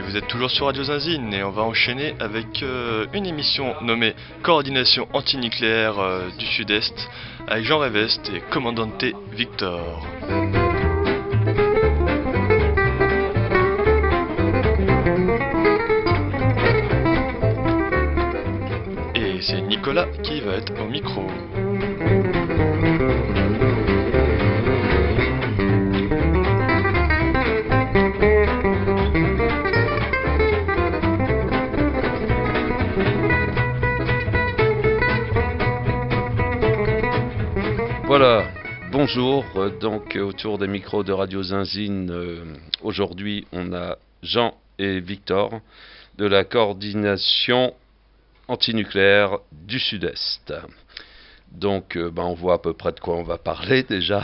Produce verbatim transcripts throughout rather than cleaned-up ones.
vous êtes toujours sur Radio Zinzine et on va enchaîner avec euh, une émission nommée Coordination antinucléaire euh, du Sud-Est avec Jean Réveste et Commandante Victor. Et c'est Nicolas qui va être au micro. Voilà, bonjour, donc autour des micros de Radio Zinzine, euh, aujourd'hui on a Jean et Victor de la coordination antinucléaire du Sud-Est. Donc euh, ben, on voit à peu près de quoi on va parler déjà.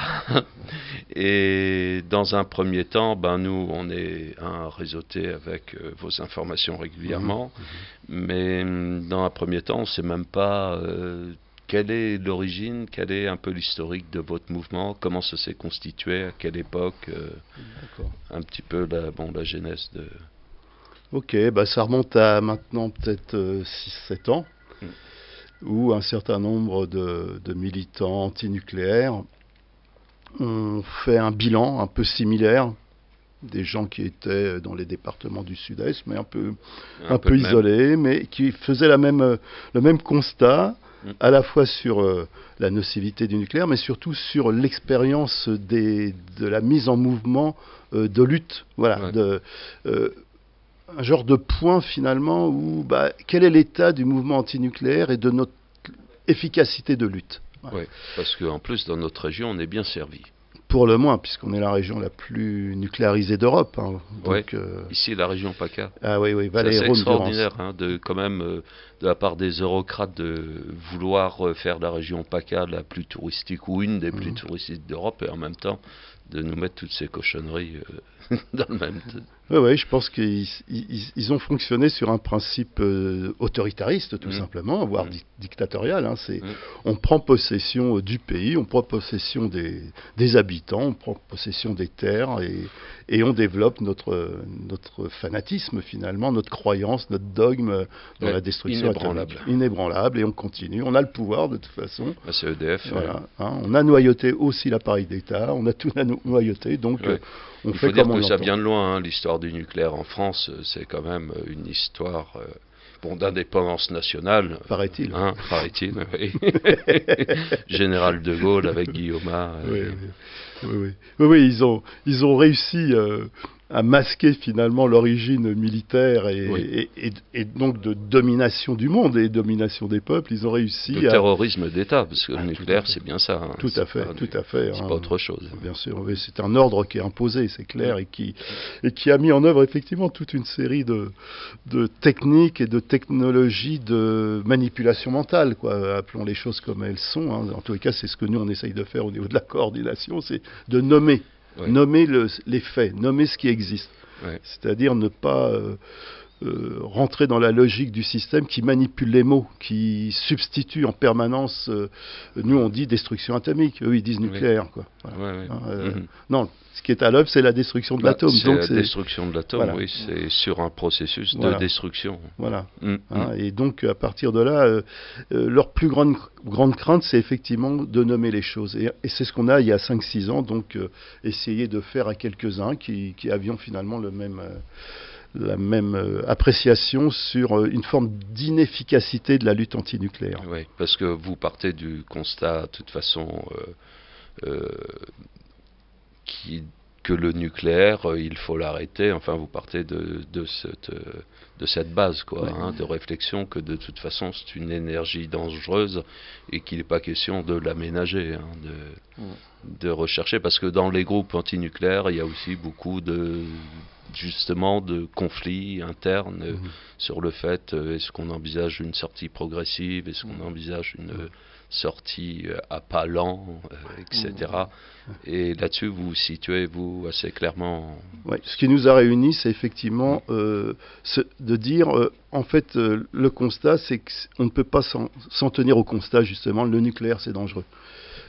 Et dans un premier temps, ben, nous on est un réseauté avec euh, vos informations régulièrement, mmh, mmh. mais dans un premier temps on ne sait même pas... Euh, Quelle est l'origine, quel est un peu l'historique de votre mouvement, comment ça s'est constitué, à quelle époque, euh, un petit peu la, bon, la genèse de... Ok, bah ça remonte à maintenant peut-être euh, six sept ans, mm. où un certain nombre de, de militants antinucléaires ont fait un bilan un peu similaire, des gens qui étaient dans les départements du Sud-Est, mais un peu, un un peu, peu isolés, mais qui faisaient la même, le même constat, à la fois sur euh, la nocivité du nucléaire, mais surtout sur l'expérience des, de la mise en mouvement euh, de lutte. Voilà, ouais. de, euh, un genre de point finalement où bah, quel est l'état du mouvement antinucléaire et de notre efficacité de lutte. Voilà. Oui, parce qu'en plus, dans notre région, on est bien servi. Pour le moins, puisqu'on est la région la plus nucléarisée d'Europe. Hein. Oui, euh... ici, la région PACA. Ah oui, oui, Valais, c'est Rhône, extraordinaire, hein, de, quand même, euh, de la part des eurocrates, de vouloir euh, faire la région PACA la plus touristique, ou une des mmh. plus touristiques d'Europe, et en même temps, de nous mettre toutes ces cochonneries euh, dans le même temps. Oui, oui, je pense qu'ils ils, ils ont fonctionné sur un principe euh, autoritariste, tout mmh. simplement, voire mmh. di- dictatorial. Hein, c'est, mmh. On prend possession du pays, on prend possession des, des habitants, on prend possession des terres et, et on développe notre, notre fanatisme, finalement, notre croyance, notre dogme dans ouais, la destruction inébranlable. atomique. Inébranlable. Et on continue. On a le pouvoir, de toute façon. Bah, c'est E D F. Voilà, ouais. hein, on a noyauté aussi l'appareil d'État, on a tout noyauté, donc ouais. euh, on Il fait faut dire comme que on ça entend. vient de loin, hein, l'histoire du nucléaire en France, c'est quand même une histoire euh, bon, d'indépendance nationale. Paraît-il. Hein, paraît-il, oui. Général de Gaulle avec Guillaume. Oui, oui, oui, oui. oui, oui ils, ont, ils ont réussi euh, à masquer finalement l'origine militaire et, oui. et, et, et donc de domination du monde et domination des peuples. Ils ont réussi le à... terrorisme d'État, parce que ah, le nucléaire, c'est bien ça. Hein. Tout à fait, tout à fait. C'est hein. pas autre chose. Bien sûr, oui, c'est un ordre qui est imposé, c'est clair, et qui, et qui a mis en œuvre effectivement toute une série de, de techniques et de technologies de manipulation mentale, quoi. Appelons les choses comme elles sont. Hein. En tous les cas, c'est ce que nous, on essaye de faire au niveau de la coordination, c'est de nommer. Ouais. Nommer le, les faits, nommer ce qui existe. Ouais. C'est-à-dire ne pas euh, euh, rentrer dans la logique du système qui manipule les mots, qui substitue en permanence, euh, nous on dit destruction atomique, eux ils disent nucléaire. Ouais. Quoi. Voilà. Ouais, ouais. Hein, euh, mm-hmm. Non, ce qui est à l'œuvre c'est la destruction de bah, l'atome. C'est donc la c'est... destruction de l'atome, voilà. Oui, c'est sur un processus voilà. de destruction. Voilà. Mm-hmm. Hein, et donc à partir de là, euh, euh, leur plus grande, grande crainte c'est effectivement de nommer les choses. Et, et c'est ce qu'on a il y a cinq six ans, donc euh, essayer de faire à quelques-uns qui, qui avions finalement le même... Euh, la même euh, appréciation sur euh, une forme d'inefficacité de la lutte antinucléaire. Oui, parce que vous partez du constat, de toute façon, euh, euh, qui, que le nucléaire, euh, il faut l'arrêter. Enfin, vous partez de, de, cette, euh, de cette base, quoi, oui. hein, de réflexion que de toute façon, c'est une énergie dangereuse et qu'il n'est pas question de l'aménager, hein, de, oui. de rechercher. Parce que dans les groupes antinucléaires, il y a aussi beaucoup de... justement de conflits internes euh, mmh. sur le fait euh, est-ce qu'on envisage une sortie progressive, est-ce qu'on envisage une euh, sortie euh, à pas lents, euh, et cetera. Mmh. Et là-dessus, vous vous situez, vous, assez clairement... Ouais, ce qui nous a réunis, c'est effectivement mmh. euh, ce, de dire, euh, en fait, euh, le constat, c'est qu'on ne peut pas s'en, s'en tenir au constat, justement, le nucléaire, c'est dangereux.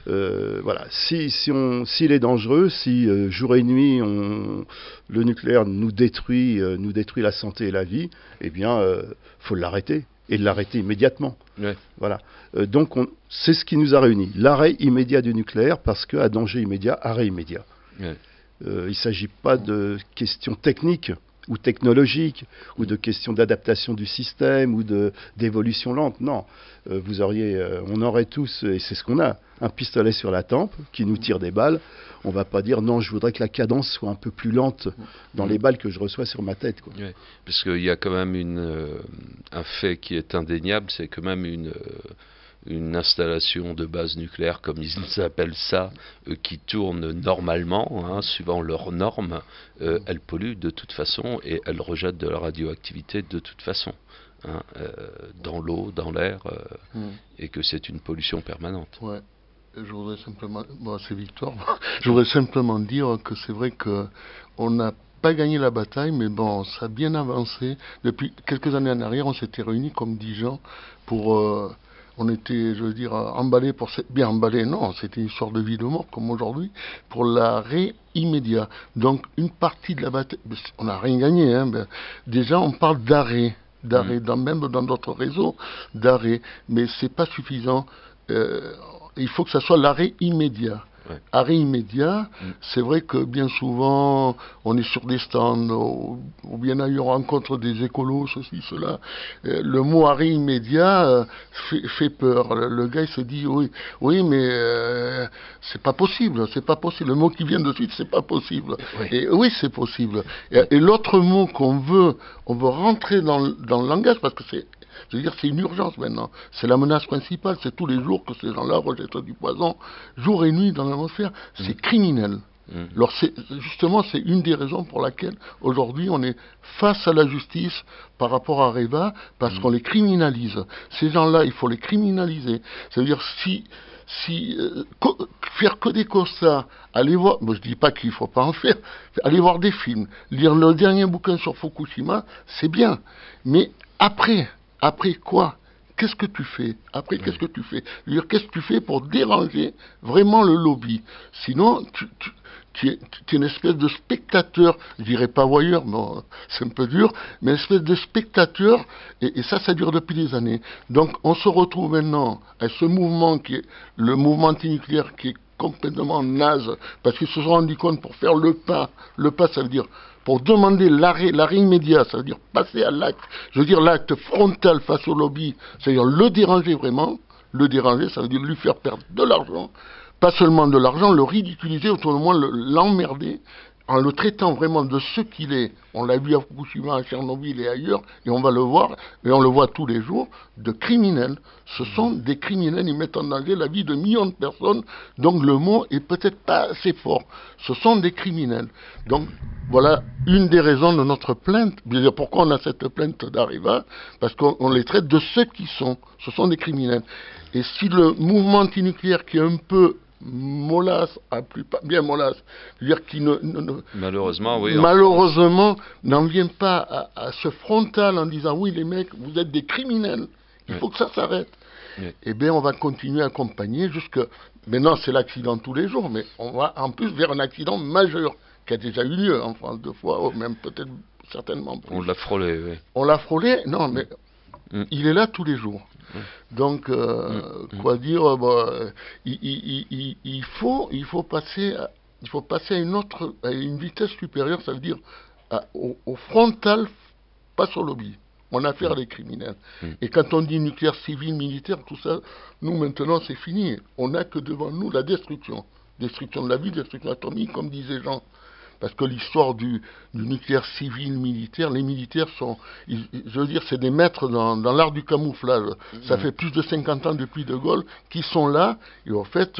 Euh, voilà. Si, si on, s'il est dangereux, si euh, jour et nuit on, le nucléaire nous détruit, euh, nous détruit la santé et la vie, eh bien, euh, faut l'arrêter et l'arrêter immédiatement. Ouais. Voilà. Euh, donc, on, c'est ce qui nous a réunis. L'arrêt immédiat du nucléaire, parce qu'à danger immédiat, arrêt immédiat. Ouais. Euh, il ne s'agit pas de questions techniques ou technologiques, ou de questions d'adaptation du système, ou de, d'évolution lente. Non. Euh, vous auriez, euh, on aurait tous, et c'est ce qu'on a, un pistolet sur la tempe qui nous tire des balles. On ne va pas dire non, je voudrais que la cadence soit un peu plus lente dans les balles que je reçois sur ma tête, quoi. Ouais. Parce qu'il y a quand même une, euh, un fait qui est indéniable, c'est quand même une... Euh, une installation de base nucléaire, comme ils appellent ça, euh, qui tourne normalement, hein, suivant leurs normes, euh, elle pollue de toute façon et elle rejette de la radioactivité de toute façon, hein, euh, dans l'eau, dans l'air, euh, mm. et que c'est une pollution permanente. Ouais. Je voudrais simplement, bon, c'est Victor, je voudrais simplement dire que c'est vrai qu'on n'a pas gagné la bataille, mais bon, ça a bien avancé. Depuis quelques années en arrière, on s'était réunis comme dix gens pour... Euh, on était, je veux dire, emballés pour... Bien emballés, non, c'était une sorte de vie de mort, comme aujourd'hui, pour l'arrêt immédiat. Donc, une partie de la bataille... On n'a rien gagné, hein. Ben, déjà, on parle d'arrêt, d'arrêt, mmh. dans, même dans d'autres réseaux, d'arrêt. Mais c'est pas suffisant. Euh, il faut que ça soit l'arrêt immédiat. Ouais. Arrêt immédiat, mmh. c'est vrai que bien souvent, on est sur des stands, ou, ou bien ailleurs, on rencontre des écolos, ceci, cela. Euh, le mot arrêt immédiat euh, fait, fait peur. Le, le gars, il se dit, oui, oui mais euh, c'est pas possible, c'est pas possible. Le mot qui vient de suite, c'est pas possible. Oui. Et oui, c'est possible. Et, et l'autre mot qu'on veut, on veut rentrer dans, dans le langage, parce que c'est... Je veux dire, c'est une urgence maintenant. C'est la menace principale. C'est tous les jours que ces gens-là rejettent du poison, jour et nuit dans l'atmosphère. C'est mmh. criminel. Mmh. Alors, c'est, justement, c'est une des raisons pour laquelle, aujourd'hui, on est face à la justice par rapport à Areva, parce mmh. qu'on les criminalise. Ces gens-là, il faut les criminaliser. Ça veut dire, si... Si, euh, co- faire que des constats, aller voir, moi je dis pas qu'il faut pas en faire, aller voir des films, lire le dernier bouquin sur Fukushima, c'est bien. Mais après, après quoi? Qu'est-ce que tu fais? Après, qu'est-ce que tu fais? Je veux dire, qu'est-ce que tu fais pour déranger vraiment le lobby? Sinon, tu, tu, tu, es, tu es une espèce de spectateur, je dirais pas voyeur, bon, c'est un peu dur, mais une espèce de spectateur, et, et ça, ça dure depuis des années. Donc, on se retrouve maintenant à ce mouvement qui est le mouvement antinucléaire qui est complètement naze, parce qu'ils se sont rendus compte pour faire le pas, le pas, ça veut dire pour demander l'arrêt, l'arrêt immédiat, ça veut dire passer à l'acte, je veux dire l'acte frontal face au lobby, c'est-à-dire le déranger vraiment, le déranger, ça veut dire lui faire perdre de l'argent, pas seulement de l'argent, le ridiculiser, autour de moi, le, l'emmerder, en le traitant vraiment de ce qu'il est. On l'a vu à Fukushima, à Tchernobyl et ailleurs, et on va le voir, et on le voit tous les jours, de criminels. Ce sont des criminels, ils mettent en danger la vie de millions de personnes, donc le mot est peut-être pas assez fort. Ce sont des criminels. Donc, voilà une des raisons de notre plainte. Bien, pourquoi on a cette plainte d'Areva? Parce qu'on on les traite de ceux qui sont. Ce sont des criminels. Et si le mouvement antinucléaire qui est un peu mollasse, à plus pas, bien mollasse, c'est-à-dire qui ne, ne, ne malheureusement, oui, malheureusement n'en vient pas à, à ce frontal en disant oui les mecs, vous êtes des criminels, il oui. faut que ça s'arrête. Oui. Eh bien, on va continuer à accompagner jusque, maintenant c'est l'accident tous les jours, mais on va en plus vers un accident majeur qui a déjà eu lieu en France deux fois, ou même peut-être certainement plus. On l'a frôlé, oui. On l'a frôlé, non mais mm. il est là tous les jours. Donc, euh, mmh. quoi dire, bah, il, il, il, il, faut, il, faut passer à, il faut passer à une autre, à une vitesse supérieure, ça veut dire à, au, au frontal, pas sur lobby. On a affaire à des criminels. Mmh. Et quand on dit nucléaire, civil, militaire, tout ça, nous maintenant c'est fini. On n'a que devant nous la destruction. Destruction de la vie, destruction atomique, comme disait Jean. Parce que l'histoire du, du nucléaire civil, militaire, les militaires sont, ils, je veux dire, c'est des maîtres dans, dans l'art du camouflage. Mmh. Ça fait plus de cinquante ans depuis De Gaulle qu'ils sont là, et en fait,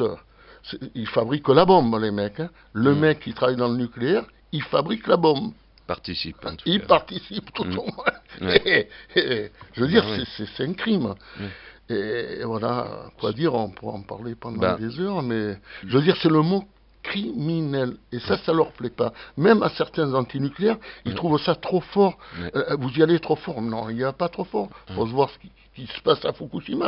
ils fabriquent la bombe, les mecs. Hein. Le mmh. mec qui travaille dans le nucléaire, il fabrique la bombe. Participe, en tout il cas. participe tout mmh. au moins. Ouais. Et, et, je veux dire, ah, c'est, c'est, c'est un crime. Mmh. Et, et voilà, quoi dire, on pourra en parler pendant bah. des heures, mais je veux dire, c'est le mot criminels. Et ça, ça leur plaît pas. Même à certains antinucléaires, ils ouais. trouvent ça trop fort. Ouais. Euh, vous y allez trop fort. Non, il n'y a pas trop fort. Il faut ouais. se voir ce qui, qui se passe à Fukushima.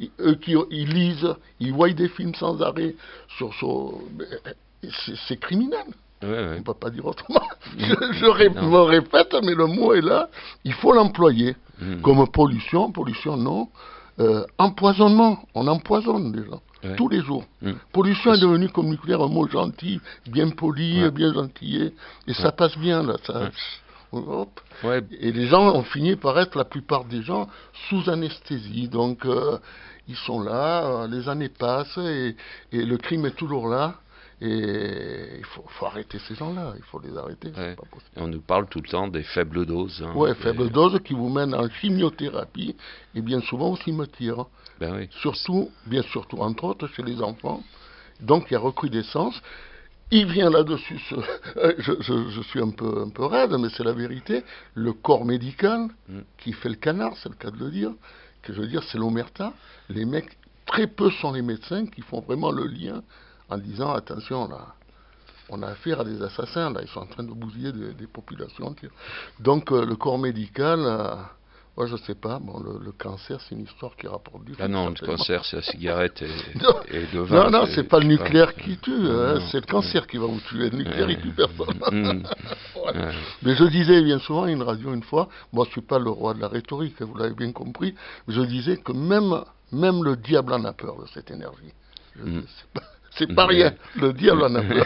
ils, eux qui ils lisent, ils voient des films sans arrêt sur, sur c'est, c'est criminel. Ouais, ouais. On ne peut pas dire autrement. je je ré, me répète, mais le mot est là. Il faut l'employer. Mmh. Comme pollution, pollution non. Euh, empoisonnement, on empoisonne les gens. Ouais. Tous les jours. Mmh. Pollution est devenue comme nucléaire un mot gentil, bien poli, ouais. bien gentillé. Et ouais. ça passe bien là. Ça, ouais. hop. Ouais. Et les gens ont fini par être, la plupart des gens, sous anesthésie. Donc euh, ils sont là, euh, les années passent et, et le crime est toujours là. Et il faut, faut arrêter ces gens-là, il faut les arrêter. Ouais. C'est pas possible. Et on nous parle tout le temps des faibles doses. Hein, oui, et... faibles doses qui vous mènent en chimiothérapie et bien souvent au cimetière. Ben oui. Surtout, bien surtout, entre autres, chez les enfants. Donc il y a recrudescence. Il vient là-dessus, ce... je, je, je suis un peu, un peu raide, mais c'est la vérité, le corps médical mm. qui fait le canard, c'est le cas de le dire, que je veux dire, c'est l'omerta. Les mecs, très peu sont les médecins qui font vraiment le lien en disant, attention, là, on a affaire à des assassins, là, ils sont en train de bousiller des, des populations entières. Donc, euh, le corps médical, euh, moi, je ne sais pas, bon, le, le cancer, c'est une histoire qui rapporte du... Ah non, le cancer, c'est la cigarette et, et le vin. Non, non, c'est pas le nucléaire pas... qui tue, hein, c'est le cancer qui va vous tuer, le nucléaire, il tue personne. Mmh. Voilà. Ouais. Mais je disais bien souvent à une radio une fois, moi, je ne suis pas le roi de la rhétorique, vous l'avez bien compris, mais je disais que même, même le diable en a peur de cette énergie. Je mmh. dis, c'est pas... C'est pas rien, le diable en a peur.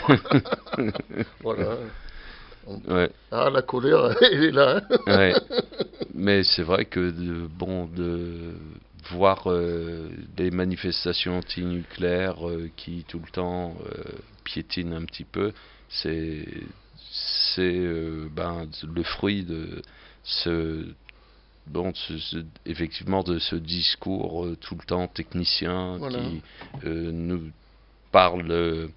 Voilà. Ouais. Ah, la colère, elle est là. Hein. Ouais. Mais c'est vrai que, de, bon, de voir euh, des manifestations anti-nucléaires euh, qui, tout le temps, euh, piétinent un petit peu, c'est, c'est euh, ben, le fruit de ce... Bon, ce, ce, effectivement, de ce discours euh, tout le temps technicien voilà. qui euh, nous parle euh,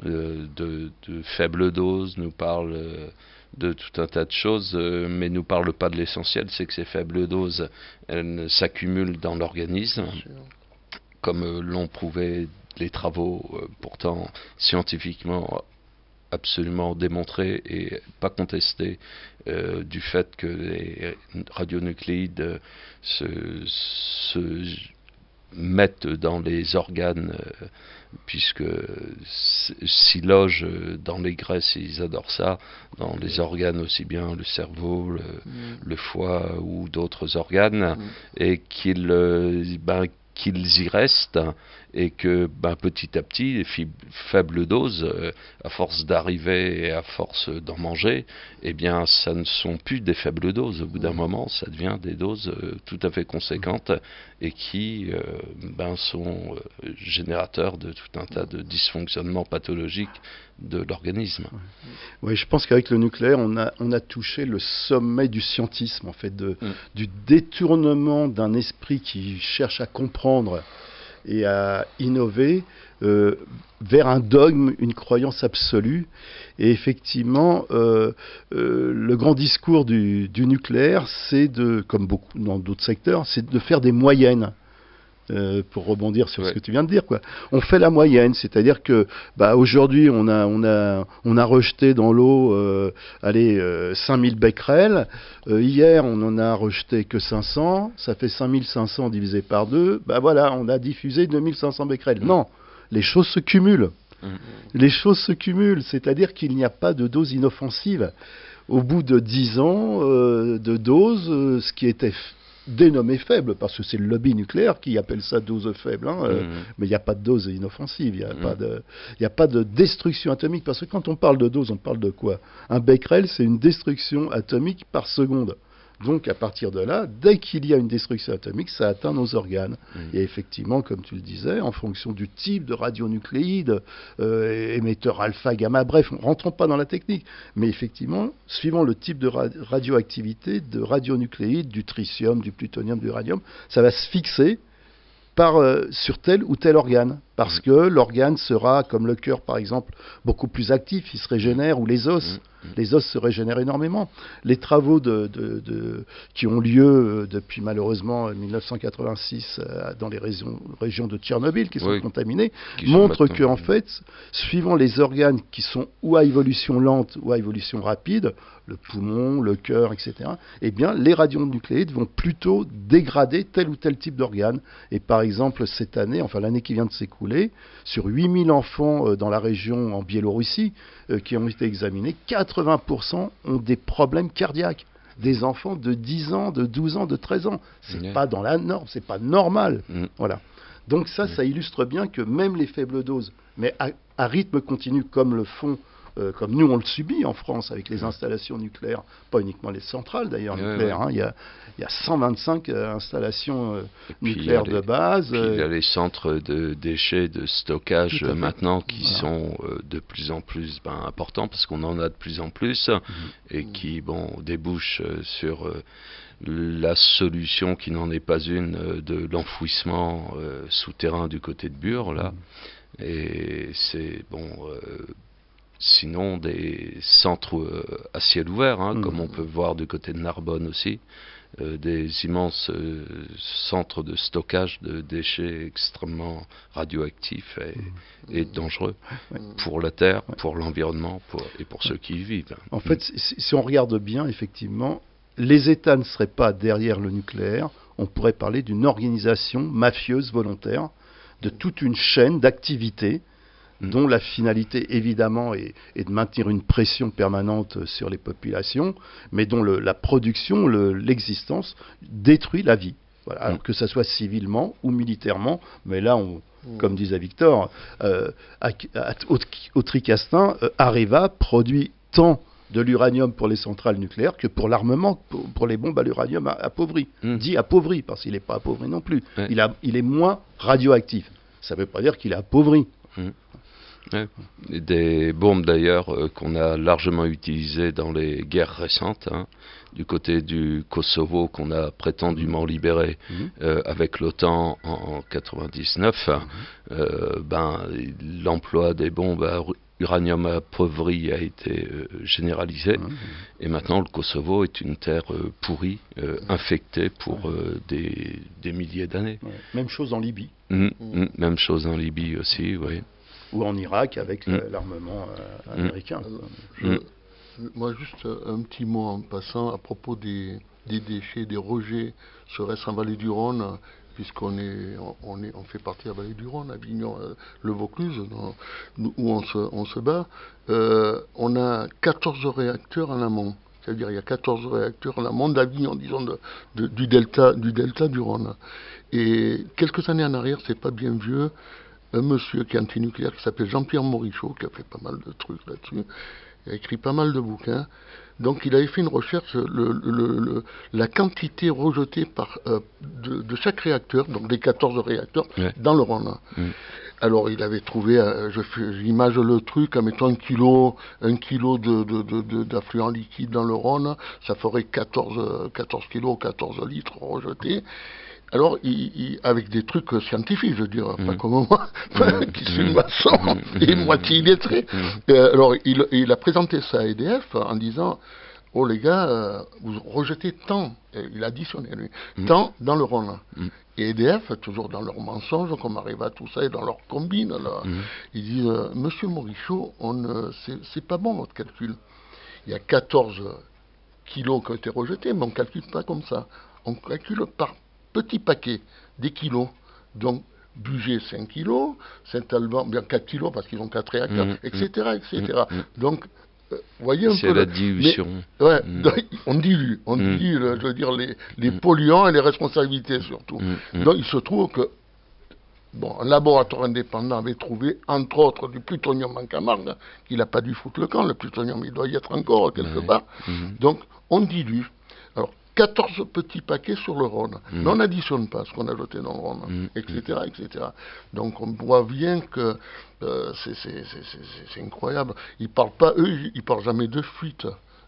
de, de faibles doses, nous parle euh, de tout un tas de choses, euh, mais nous parle pas de l'essentiel, c'est que ces faibles doses, elles s'accumulent dans l'organisme, comme euh, l'ont prouvé les travaux, euh, pourtant scientifiquement absolument démontrés et pas contestés, euh, du fait que les radionucléides se, se mettent dans les organes, euh, puisque s'y logent dans les graisses, ils adorent ça, dans les organes aussi bien le cerveau, le, mmh. le foie ou d'autres organes, mmh. et qu'ils, euh, ben, qu'ils y restent, et que ben, petit à petit, les fi- faibles doses, euh, à force d'arriver et à force d'en manger, eh bien, ça ne sont plus des faibles doses. Au bout d'un moment, ça devient des doses euh, tout à fait conséquentes et qui euh, ben, sont euh, générateurs de tout un tas de dysfonctionnements pathologiques de l'organisme. Oui, je pense qu'avec le nucléaire, on a, on a touché le sommet du scientisme, en fait, de, mm. du détournement d'un esprit qui cherche à comprendre et à innover euh, vers un dogme, une croyance absolue. Et effectivement, euh, euh, le grand discours du, du nucléaire, c'est de, comme beaucoup dans d'autres secteurs, c'est de faire des moyennes. Euh, pour rebondir sur ouais. ce que tu viens de dire, quoi. On fait la moyenne, c'est-à-dire que bah, aujourd'hui on a, on, a, on a rejeté dans l'eau euh, allez, euh, cinq mille becquerels, euh, hier on en a rejeté que cinq cents, ça fait cinq mille cinq cents divisé par deux, bah voilà, on a diffusé deux mille cinq cents becquerels. Mmh. Non, les choses se cumulent. Mmh. Les choses se cumulent, c'est-à-dire qu'il n'y a pas de dose inoffensive. Au bout de dix ans euh, de dose, euh, ce qui était f- dénommé faible, parce que c'est le lobby nucléaire qui appelle ça dose faible, hein, euh, mmh. mais il n'y a pas de dose inoffensive, il n'y a, mmh. a pas de destruction atomique, parce que quand on parle de dose, on parle de quoi? Un becquerel, c'est une destruction atomique par seconde. Donc à partir de là, dès qu'il y a une destruction atomique, ça atteint nos organes. Mmh. Et effectivement, comme tu le disais, en fonction du type de radionucléide, euh, émetteur alpha, gamma, bref, rentrons pas dans la technique, mais effectivement, suivant le type de ra- radioactivité, de radionucléide, du tritium, du plutonium, du radium, ça va se fixer par, euh, sur tel ou tel organe. parce que l'organe sera, comme le cœur par exemple, beaucoup plus actif, il se régénère, ou les os. Les os se régénèrent énormément. Les travaux de, de, de, qui ont lieu depuis malheureusement mille neuf cent quatre-vingt-six euh, dans les régions, régions de Tchernobyl qui sont oui, contaminées qui montrent sont qu'en fait, suivant les organes qui sont ou à évolution lente ou à évolution rapide, le poumon, le cœur, et cetera, eh bien, les radionucléides vont plutôt dégrader tel ou tel type d'organe. Et par exemple, cette année, enfin l'année qui vient de s'écouler, sur huit mille enfants euh, dans la région en Biélorussie euh, qui ont été examinés, quatre-vingts pour cent ont des problèmes cardiaques. Des enfants de dix ans, de douze ans, de treize ans. C'est Mmh. pas dans la norme, c'est pas normal. Mmh. Voilà. Donc ça, ça illustre bien que même les faibles doses, mais à, à rythme continu comme le font, euh, comme nous on le subit en France avec les installations nucléaires, pas uniquement les centrales d'ailleurs Ouais, nucléaires, ouais. hein, il y a, il y a cent vingt-cinq euh, installations euh, puis, nucléaires il y a de base. Puis il y a euh, les centres de déchets, de stockage Tout à euh, fait. maintenant qui Voilà. sont euh, de plus en plus ben, importants parce qu'on en a de plus en plus et qui bon, débouchent euh, sur euh, la solution qui n'en est pas une euh, de l'enfouissement euh, souterrain du côté de Bure là. Et c'est bon. Euh, Sinon, des centres euh, à ciel ouvert, hein, Mhm. comme on peut voir du côté de Narbonne aussi, euh, des immenses euh, centres de stockage de déchets extrêmement radioactifs et, et dangereux Ouais. pour la Terre, Ouais. pour l'environnement pour, et pour ceux qui y vivent. En fait, si, si on regarde bien, effectivement, les États ne seraient pas derrière le nucléaire. On pourrait parler d'une organisation mafieuse volontaire de toute une chaîne d'activités Mm. dont la finalité, évidemment, est, est de maintenir une pression permanente sur les populations, mais dont le- la production, le- l'existence, détruit la vie. Voilà. Alors Mm. que ça soit civilement ou militairement, mais là, on, Mm. comme disait Victor, euh, à, à, au, au Tricastin, euh, Areva produit tant de l'uranium pour les centrales nucléaires que pour l'armement, pour, pour les bombes à l'uranium a- appauvri. Mm. Dit appauvri, parce qu'il n'est pas appauvri non plus. Ouais. Il, a, il est moins radioactif. Ça ne veut pas dire qu'il est appauvri. Ouais. Et des bombes d'ailleurs euh, qu'on a largement utilisées dans les guerres récentes, hein, du côté du Kosovo qu'on a prétendument libéré Mhm. euh, avec l'OTAN en, en quatre-vingt-dix-neuf, euh, ben, l'emploi des bombes à ru- uranium appauvri a été euh, généralisé Mhm. et maintenant le Kosovo est une terre euh, pourrie, euh, infectée pour euh, des, des milliers d'années. Ouais. Même chose en Libye Mm, mm, même chose en Libye aussi, oui. ou en Irak avec Mm. le- l'armement euh, américain. Alors, quoi. je- Mm. Moi, juste un petit mot en passant à propos des, des déchets, des rejets serait-ce en vallée du Rhône, puisqu'on est, on est, on fait partie de la vallée du Rhône, Avignon, euh, le Vaucluse, dans- nous- où on se, on se bat. Euh, on a quatorze réacteurs en amont. C'est-à-dire il y a quatorze réacteurs en amont d'Avignon, disons, de, de- du, delta, du delta du Rhône. Et quelques années en arrière, c'est pas bien vieux, un monsieur qui est antinucléaire qui s'appelle Jean-Pierre Morichaud, qui a fait pas mal de trucs là-dessus, il a écrit pas mal de bouquins. Donc il avait fait une recherche, le, le- le- la quantité rejetée par, euh, de, de chaque réacteur, donc des quatorze réacteurs, Ouais. dans le Rhône. Mm. Alors il avait trouvé, euh, je fais- j'image le truc, en mettant un kilo, un kilo de, de, de- de- d'affluent liquide dans le Rhône, ça ferait quatorze, euh, quatorze kilos, quatorze litres rejetés. Alors, il, il- avec des trucs scientifiques, je veux dire, pas Mhm. comme moi, Mhm. qui suis Mhm. maçon Mhm. et moitié illettré. Mhm. Euh, alors, il, il a présenté ça à E D F en disant, oh les gars, euh, vous rejetez tant, et il a additionné lui, Mhm. tant dans le Rhône. Mhm. Et E D F, toujours dans leur mensonge, comme arrive à tout ça, et dans leur combine, là, Mhm. ils disent, euh, Monsieur Morichaud, on ne- c'est c'est pas bon votre calcul. Il y a quatorze kilos qui ont été rejetés, mais on ne calcule pas comme ça. On calcule par petits paquets, des kilos. Donc, Bugey cinq kilos, Saint-Alban, bien quatre kilos parce qu'ils ont quatre réacteurs, Mhm. et cetera, et cetera. Mhm. Donc, euh, voyez un C'est peu. la le- dilution. mais- ouais, Mhm. donc, on dilue, on Mhm. dilue, le- je veux dire, les, les Mhm. polluants et les responsabilités surtout. Mhm. Donc, il se trouve que bon, un laboratoire indépendant avait trouvé, entre autres, du plutonium en Camargue, qu'il n'a pas dû foutre le camp. Le plutonium, il doit y être encore quelque Ouais. part. Mhm. Donc, on dilue. Alors, quatorze petits paquets sur le Rhône. Mhm. Mais on n'additionne pas ce qu'on a jeté dans le Rhône, Mhm. et cetera, et cetera. Donc, on voit bien que euh, c'est- c'est c'est- c'est- c'est- c'est incroyable. Ils parlent pas, eux, ils parlent jamais de fuite.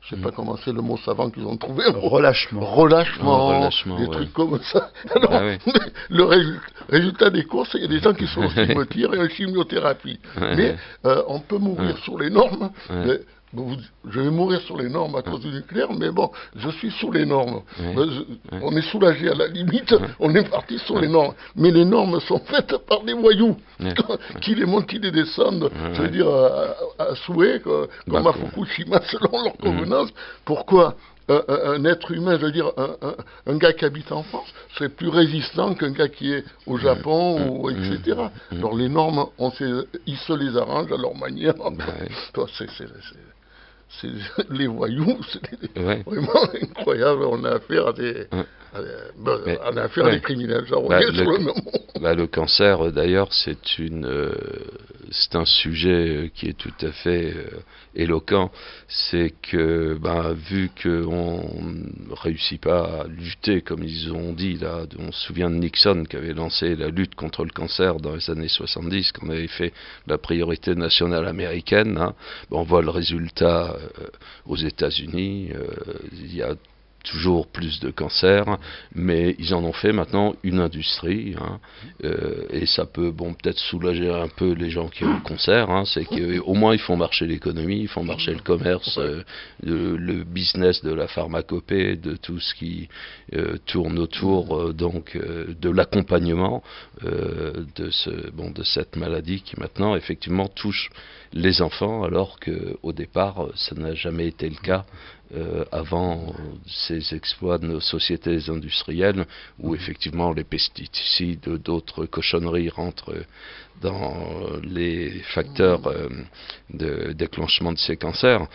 je sais pas comment c'est le mot savant qu'ils ont trouvé. Relâchement. Relâchement, Oh, relâchement, des ouais. trucs comme ça. Alors, Ah oui. le résu- résultat des courses, il y a des gens qui sont au cimetière et en chimiothérapie. Ouais. Mais euh, on peut mourir Ouais. sous les normes. Ouais. Mais, bon, vous- je vais mourir sous les normes à cause du nucléaire, mais bon, je suis sous les normes. Ouais. Ben, je- Ouais. On est soulagé à la limite, on est parti sous les normes. Mais les normes sont faites par des voyous, Ouais. qui les montent, qui les descendent, Ouais. je veux dire, à, à souhait, quoi, comme Bah, à quoi. Fukushima, selon leur convenance. Pourquoi un, un- un être humain, je veux dire, un, un- un gars qui habite en France, serait plus résistant qu'un gars qui est au Japon, Mm. ou, Mm. et cetera. Alors les normes, on sait, ils se les arrangent à leur manière. Bah, ouais. Toi, c'est, c'est, c'est- c'est les voyous, c'est Ouais. vraiment incroyable. On a affaire à des, Ouais. à des- ben, Mais- on a affaire ouais. à des criminels. Genre, Bah, on est le- sur le nom. Bah, le cancer, euh, d'ailleurs, c'est une, euh, c'est un sujet euh, qui est tout à fait euh, éloquent. C'est que, bah, vu qu'on ne réussit pas à lutter, comme ils ont dit, là, on se souvient de Nixon qui avait lancé la lutte contre le cancer dans les années soixante-dix, qu'on avait fait la priorité nationale américaine. Hein. Bah, on voit le résultat euh, aux États-Unis. euh, Il y a toujours plus de cancers, mais ils en ont fait maintenant une industrie, hein, euh, et ça peut, bon, peut-être soulager un peu les gens qui ont le cancer, hein, c'est qu'au moins ils font marcher l'économie, ils font marcher le commerce, euh, le, le business de la pharmacopée, de tout ce qui euh, tourne autour euh, donc euh, de l'accompagnement euh, de ce, bon, de cette maladie qui maintenant effectivement touche les enfants, alors qu'au départ ça n'a jamais été le cas. Euh, avant ces exploits de nos sociétés industrielles, où effectivement les pesticides, d'autres cochonneries rentrent dans les facteurs euh, de déclenchement de ces cancers,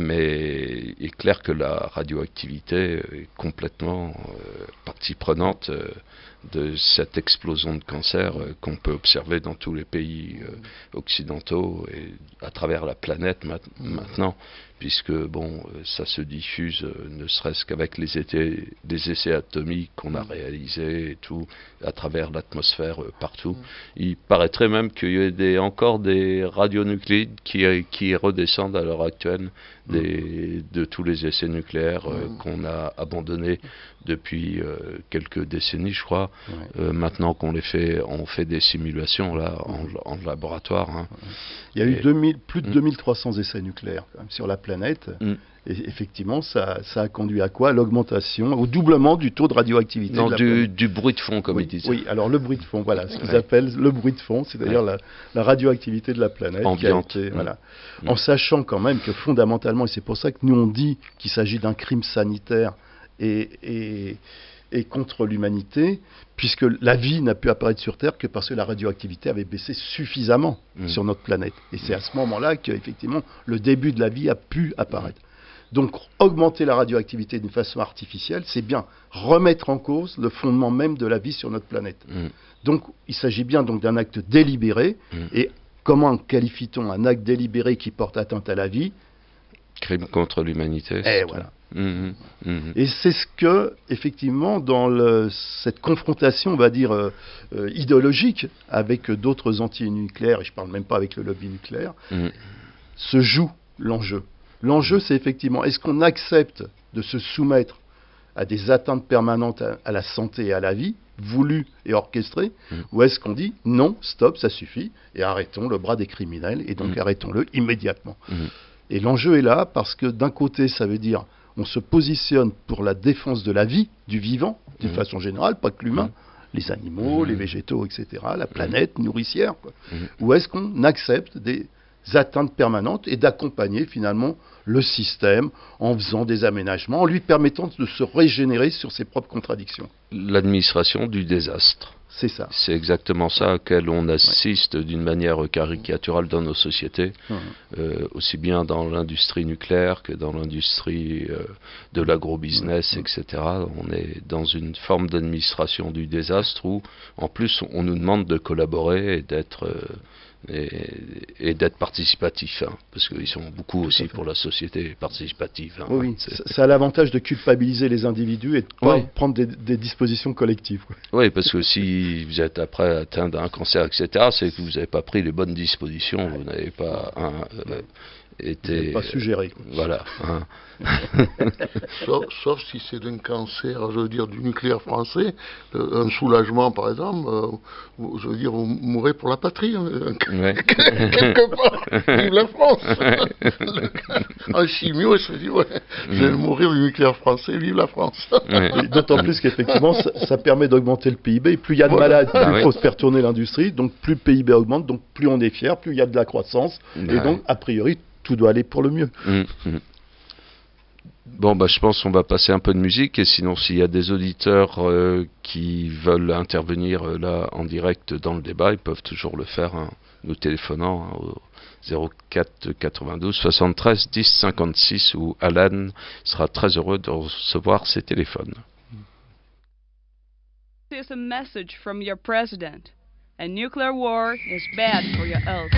mais il est clair que la radioactivité est complètement euh, partie prenante euh, de cette explosion de cancer euh, qu'on peut observer dans tous les pays euh, occidentaux et à travers la planète ma- maintenant, puisque bon, euh, ça se diffuse euh, ne serait-ce qu'avec les, été- les essais atomiques qu'on a réalisés et tout, à travers l'atmosphère euh, partout. Il paraîtrait même qu'il y ait des, encore des radionucléides qui, qui redescendent à l'heure actuelle des, de tous les essais nucléaires euh, qu'on a abandonnés depuis euh, quelques décennies, je crois. Ouais. Euh, maintenant qu'on les fait, on fait des simulations là en, en laboratoire. Hein. Il y a eu Et- deux mille plus de Mm. deux mille trois cents essais nucléaires quand même, sur la planète. Mm. Et effectivement, ça, ça a conduit à quoi? À l'augmentation, au doublement du taux de radioactivité Non, de la du, planète. du bruit de fond, comme oui, ils disent. oui, alors le bruit de fond, voilà, ce qu'ils Ouais. appellent le bruit de fond, c'est-à-dire la, la radioactivité de la planète. Ambiante. Qui a été, Mm. voilà. Mm. En sachant quand même que fondamentalement, et c'est pour ça que nous on dit qu'il s'agit d'un crime sanitaire et, et, et contre l'humanité, puisque la vie n'a pu apparaître sur Terre que parce que la radioactivité avait baissé suffisamment Mm. sur notre planète. Et c'est à ce moment-là qu'effectivement le début de la vie a pu apparaître. Donc augmenter la radioactivité d'une façon artificielle, c'est bien remettre en cause le fondement même de la vie sur notre planète. Mm. Donc il s'agit bien donc d'un acte délibéré. Mm. Et comment qualifie-t-on un acte délibéré qui porte atteinte à la vie? Crime contre l'humanité. Et c'est voilà. tout. Mhm, mhm. Et c'est ce que, effectivement, dans le- cette confrontation, on va dire, euh, euh, idéologique avec euh, d'autres anti-nucléaires, et je ne parle même pas avec le lobby nucléaire, Mhm. se joue l'enjeu. L'enjeu, c'est effectivement, est-ce qu'on accepte de se soumettre à des atteintes permanentes à, à la santé et à la vie, voulues et orchestrées, Mm. ou est-ce qu'on dit non, stop, ça suffit, et arrêtons le bras des criminels, et donc Mm. arrêtons-le immédiatement. Mhm. Et l'enjeu est là parce que d'un côté, ça veut dire on se positionne pour la défense de la vie, du vivant, d'une Mhm. façon générale, pas que l'humain, Mhm. les animaux, Mhm. les végétaux, et cetera, la planète nourricière. Quoi. Mhm. Ou est-ce qu'on accepte des atteintes permanentes et d'accompagner finalement le système en faisant des aménagements, en lui permettant de se régénérer sur ses propres contradictions? L'administration du désastre. C'est ça. C'est exactement ça auquel on assiste d'une manière caricaturale dans nos sociétés, Mhm. euh, aussi bien dans l'industrie nucléaire que dans l'industrie euh, de l'agrobusiness, et cetera. On est dans une forme d'administration du désastre où, en plus, on nous demande de collaborer et d'être euh, et, et d'être participatif, hein, parce qu'ils sont beaucoup aussi pour la société participative. Hein, Oui, oui. c'est- Ça, ça a l'avantage de culpabiliser les individus et de pas Ouais. prendre des, des dispositions collectives. quoi. Oui, parce que si vous êtes après atteint d'un cancer, et cetera, c'est que vous n'avez pas pris les bonnes dispositions, vous n'avez pas un, euh, était... Pas suggéré. Voilà. Hein. sauf, sauf si c'est d'un cancer, je veux dire, du nucléaire français, euh, un soulagement par exemple, euh, vous- je veux dire, vous mourrez pour la patrie, hein, Ouais. quelque part, vive la France. Le- Un chimio, il se dit, ouais, je vais mourir du nucléaire français, vive la France. Ouais. Et d'autant plus qu'effectivement, ça, ça permet d'augmenter le P I B. Et plus il y a de Voilà. malades, plus Bah il oui. faut se faire tourner l'industrie. Donc plus le P I B augmente, donc plus on est fier, plus il y a de la croissance. Bah Et donc, a priori, tout doit aller pour le mieux. Mm, mm. Bon, bah, je pense qu'on va passer un peu de musique, et sinon, s'il y a des auditeurs euh, qui veulent intervenir euh, là en direct dans le débat, ils peuvent toujours le faire, hein, nous téléphonant hein, au zéro quatre quatre-vingt-douze soixante-treize dix cinquante-six, où Alan sera très heureux de recevoir ses téléphones. This is a message from your president. A nuclear war is bad for your health.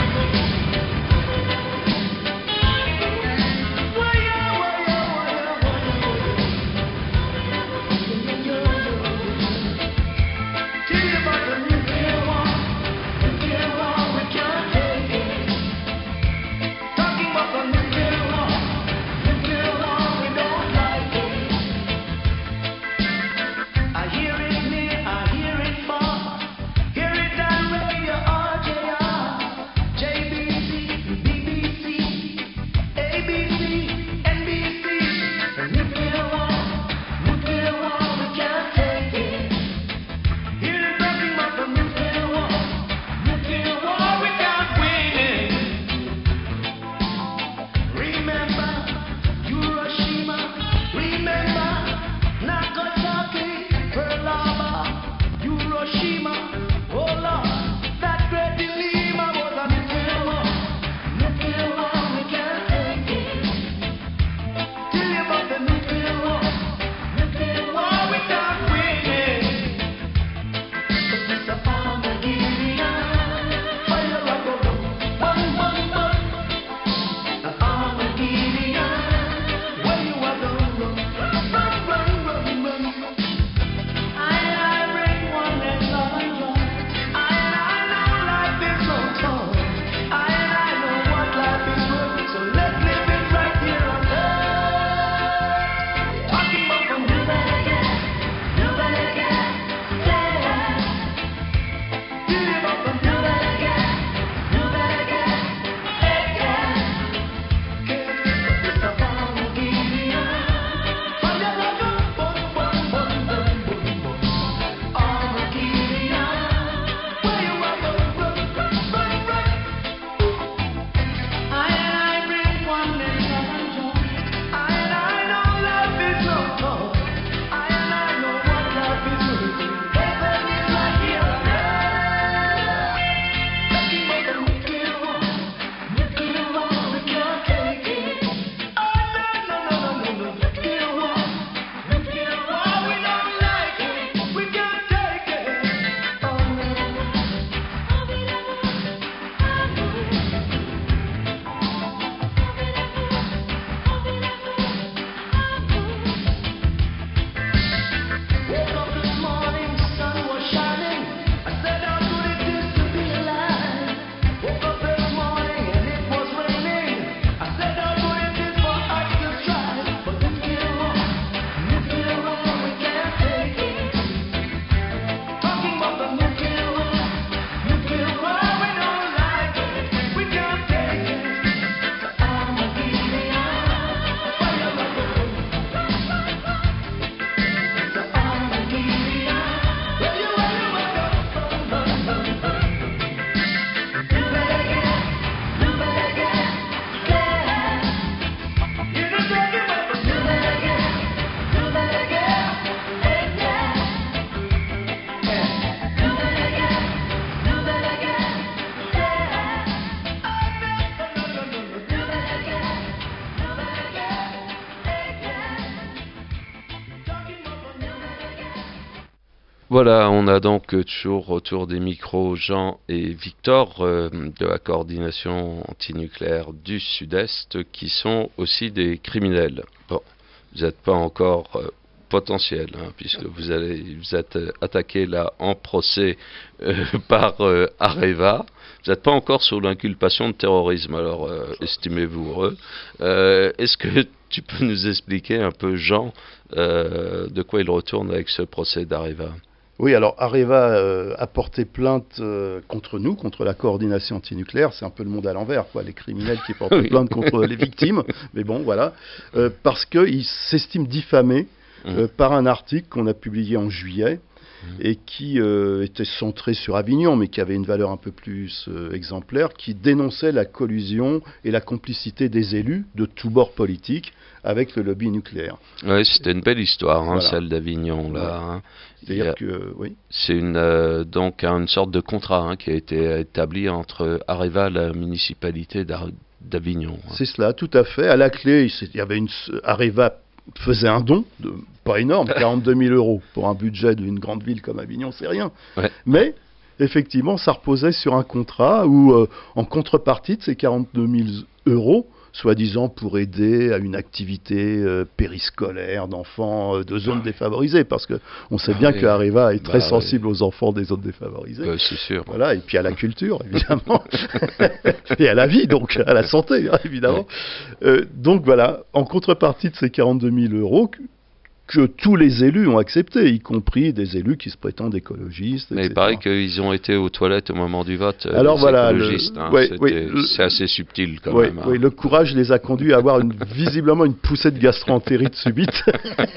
I hear it near, I hear it far. Hear it down radio R J R, J B C, B B C, A B C, N B C. A nuclear war, nuclear war, we can't take it. Hear them talking about the nuclear war, nuclear war, we can't win it. Remember Hiroshima, remember Nagasaki, Pearl Harbor, Hiroshima, oh Lord, that great dilemma was a nuclear war. Nuclear war, we can't take it. Tell you about the nuclear war. Nuclear war, we can't win it. But it's a Armageddon. Fire a go, bun, bun, bun. An Armageddon. Where you are going, run, run, run, run, run. I, I bring one that's love and joy. I, I know life is no toy. I, I know what life is worth. So let's live it right here on earth. Talking about the new better get, new better get, yeah. Thinking about the new better get, new better get, yeah, yeah. It's a Armageddon. Fire like a bun, bun, bun, bun, bun, bun. Armageddon. Where you are going, run, run, run, run. I and I bring oneness and joy. I and I know life is no toy. I and I know what life is worth. Heaven is right here on earth. Talking about the nuclear war, nuclear war, we can't take it. Oh no no no no no, nuclear war, nuclear war, we don't like it. We can't take it. Oh Woke up this morning, sun was shining. I said, how good it is to be alive. Woke up this morning and it was raining. I said, how good it is for us to strive. But nuclear war, nuclear war, we can't take it. Talking about the nuclear war, nuclear war, we don't like it. We can't take it. The Armageddon, fire like a road. The Armageddon, where you are, you are, run, run, run, run. You better get, you better get, yeah. You don't talk about the you better get, you better get, yeah, yeah. You better get, you better get, yeah. Oh no, no, no, no, no, you better get, you better get, yeah. Talking about the you better get. Voilà, on a donc euh, toujours autour des micros Jean et Victor euh, de la coordination antinucléaire du Sud-Est, qui sont aussi des criminels. Bon, vous n'êtes pas encore euh, potentiel, hein, puisque vous, allez, vous êtes attaqué là en procès euh, par euh, Areva. Vous n'êtes pas encore sous l'inculpation de terrorisme, alors euh, estimez-vous heureux. Euh, est-ce que tu peux nous expliquer un peu, Jean, euh, de quoi il retourne avec ce procès d'Areva ? Oui, alors Areva euh, a porté plainte euh, contre nous, contre la coordination antinucléaire. C'est un peu le monde à l'envers, quoi. Les criminels qui portent Oui. plainte contre les victimes. Mais bon, voilà. Euh, parce qu'ils s'estiment diffamés euh, par un article qu'on a publié en juillet et qui euh, était centré sur Avignon, mais qui avait une valeur un peu plus euh, exemplaire, qui dénonçait la collusion et la complicité des élus de tous bords politiques avec le lobby nucléaire. Oui, c'était une belle histoire, hein, Voilà. celle d'Avignon, là. Voilà. Hein. Il y a- C'est-à-dire que, oui. C'est une, euh, donc une sorte de contrat hein, qui a été établi entre Areva et la municipalité d'Ar- d'Avignon. hein. C'est cela, tout à fait. À la clé, il y avait une Areva faisait un don, de, pas énorme, quarante-deux mille euros pour un budget d'une grande ville comme Avignon, c'est rien. Ouais. Mais effectivement, ça reposait sur un contrat où, euh, en contrepartie de ces quarante-deux mille euros, soi-disant pour aider à une activité euh, périscolaire d'enfants euh, de zones défavorisées, parce que on sait Ah bien oui. que Areva est très Bah sensible aux enfants des zones défavorisées. Euh, c'est sûr. Voilà, et puis à la culture, évidemment, et à la vie, donc à la santé, hein, évidemment. Euh, donc voilà, en contrepartie de ces quarante-deux mille euros que, que tous les élus ont accepté, y compris des élus qui se prétendent écologistes, Mais et il cetera. paraît qu'ils ont été aux toilettes au moment du vote. euh, Alors les voilà, le- écologistes, hein. ouais, C'était- oui, le- c'est assez subtil quand Oui, même. hein. oui, le courage les a conduits à avoir une, visiblement une poussée de gastro-entérite subite.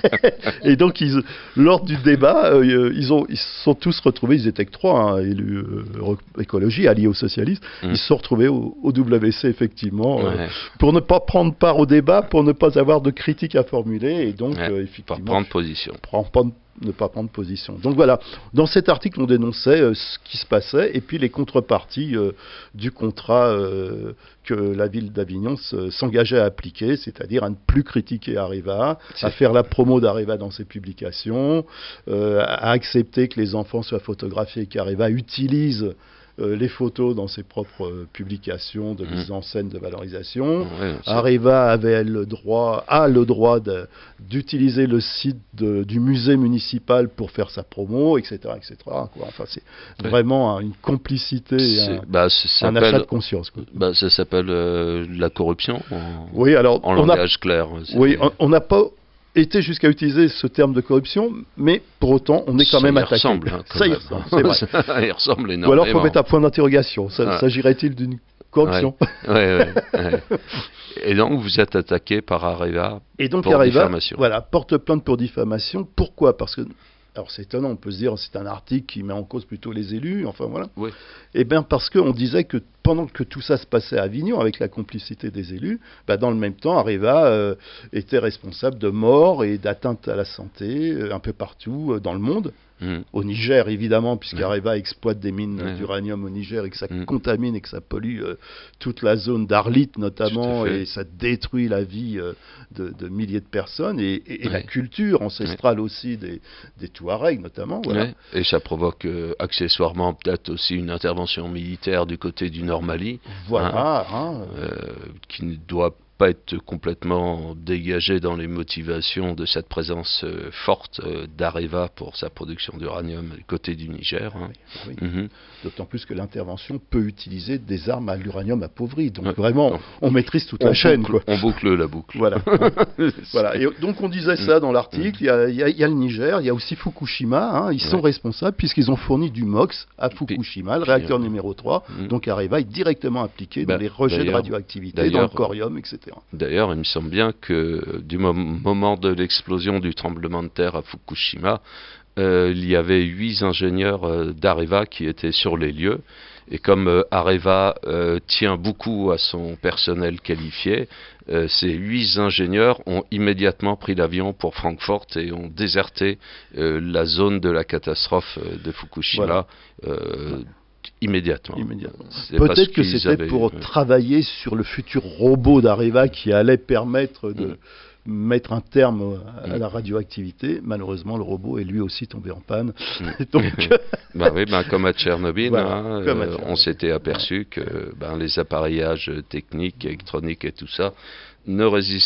Et donc, ils, lors du débat, euh, ils, ont, ils se sont tous retrouvés, ils étaient que trois, hein, élus euh, re- écologie, alliés aux socialistes, Mm. ils se sont retrouvés au, au W C, effectivement, euh, Ouais. pour ne pas prendre part au débat, pour ne pas avoir de critiques à formuler, et donc, Ouais, euh, Pour effectivement, prendre position. prendre pas- ne pas prendre position. Donc voilà, dans cet article, on dénonçait euh, ce qui se passait et puis les contreparties euh, du contrat euh, que la ville d'Avignon se- s'engageait à appliquer, c'est-à-dire à ne plus critiquer Areva, à C'est- faire la promo d'Areva dans ses publications, euh, à accepter que les enfants soient photographiés et qu'Areva utilise euh, les photos dans ses propres euh, publications de Mhm. mise en scène de valorisation. Ouais, c'est- Areva avait le droit, a le droit de- d'utiliser le site de- du musée municipal pour faire sa promo, et cetera, et cetera, quoi. Enfin, c'est Ouais. vraiment un- une complicité, et c'est- un, bah, ça un achat de s'appelle conscience, quoi. bah, ça s'appelle euh, la corruption en, Oui, alors en on a, langage clair. c'est- oui, on- on n'a pas été jusqu'à utiliser ce terme de corruption, mais pour autant, on est quand Ça même y attaqué. ressemble, hein, quand Ça y même. ressemble, c'est vrai. Ça y ressemble Ou énormément. alors, il faut mettre un point d'interrogation. Ça- Ouais. S'agirait-il d'une corruption? Ouais, ouais, ouais. Et donc, vous êtes attaqué par Areva. Et donc Pour Areva, diffamation. voilà, porte plainte pour diffamation. Pourquoi? Parce que, alors c'est étonnant, on peut se dire c'est un article qui met en cause plutôt les élus, enfin voilà. Oui. Eh bien parce qu'on disait que pendant que tout ça se passait à Avignon, avec la complicité des élus, bah, dans le même temps, Areva euh, était responsable de morts et d'atteintes à la santé euh, un peu partout euh, dans le monde. Mhm. Au Niger, évidemment, Ouais. puisqu'Areva exploite des mines Ouais. d'uranium au Niger et que ça Mm. contamine et que ça pollue euh, toute la zone d'Arlit notamment, Tout à fait. et ça détruit la vie euh, de, de milliers de personnes et, et- et la Ouais. culture ancestrale aussi des, des Touaregs notamment. Voilà. Ouais. Et ça provoque euh, accessoirement peut-être aussi une intervention militaire du côté du Nord Mali, Voilà, hein, euh, euh, qui ne doit pas être complètement dégagée dans les motivations de cette présence euh, forte euh, d'Areva pour sa production d'uranium du côté du Niger. hein. oui. Mhm. D'autant plus que l'intervention peut utiliser des armes à l'uranium appauvri. Donc Ouais. vraiment, Non. on maîtrise toute On la chaîne. boucle- Quoi. On boucle la boucle. Voilà. Voilà. Et donc on disait ça dans l'article. Il y, a, il y a- il y a le Niger, il y a aussi Fukushima. hein. Ils sont Ouais. responsables puisqu'ils ont fourni du MOX à Fukushima, le puis, réacteur euh, numéro trois. mm. Donc Areva est directement impliqué dans Bah, les rejets de d'ailleurs- radioactivité, dans le d'ailleurs- corium, et cetera. D'ailleurs, il me semble bien que du mom- moment de l'explosion du tremblement de terre à Fukushima, euh, il y avait huit ingénieurs euh, d'Areva qui étaient sur les lieux. Et comme euh, Areva euh, tient beaucoup à son personnel qualifié, euh, ces huit ingénieurs ont immédiatement pris l'avion pour Francfort et ont déserté euh, la zone de la catastrophe euh, de Fukushima Voilà. euh, immédiatement. Immédiatement. C'est parce Peut-être que qu'ils c'était avaient- pour euh, travailler sur le futur robot d'Areva qui allait permettre de Mm. mettre un terme à Mm. la radioactivité. Malheureusement, le robot est lui aussi tombé en panne. Mm. Donc, Ben oui, ben comme à Tchernobyl, Voilà, hein, comme à euh, Tchernobyl. on s'était aperçu que ben, les appareillages techniques, électroniques et tout ça ne résistent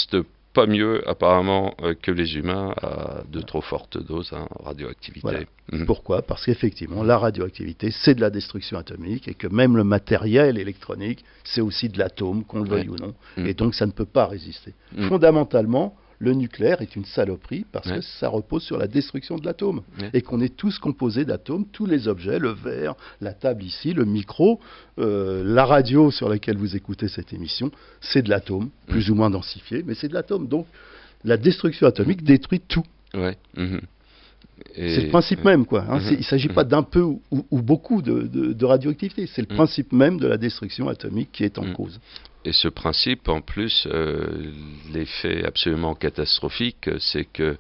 pas mieux apparemment euh, que les humains à de trop fortes doses en radioactivité. Voilà. Mhm. Pourquoi? Parce qu'effectivement, la radioactivité, c'est de la destruction atomique et que même le matériel électronique, c'est aussi de l'atome, qu'on le veuille Ouais. ou non. Mm. Et donc, ça ne peut pas résister. Mm. Fondamentalement, le nucléaire est une saloperie parce Ouais. que ça repose sur la destruction de l'atome. Ouais. Et qu'on est tous composés d'atomes, tous les objets, le verre, la table ici, le micro, euh, la radio sur laquelle vous écoutez cette émission, c'est de l'atome, plus ou moins densifié, mais c'est de l'atome. Donc, la destruction atomique détruit tout. Ouais. Mhm. Et- C'est le principe même, quoi. hein. Mhm. C'est- il ne s'agit pas d'un peu ou, ou- ou beaucoup de, de- de radioactivité. C'est le Mhm. principe même de la destruction atomique qui est en Mhm. cause. Et ce principe, en plus, euh, l'effet absolument catastrophique, euh, c'est que,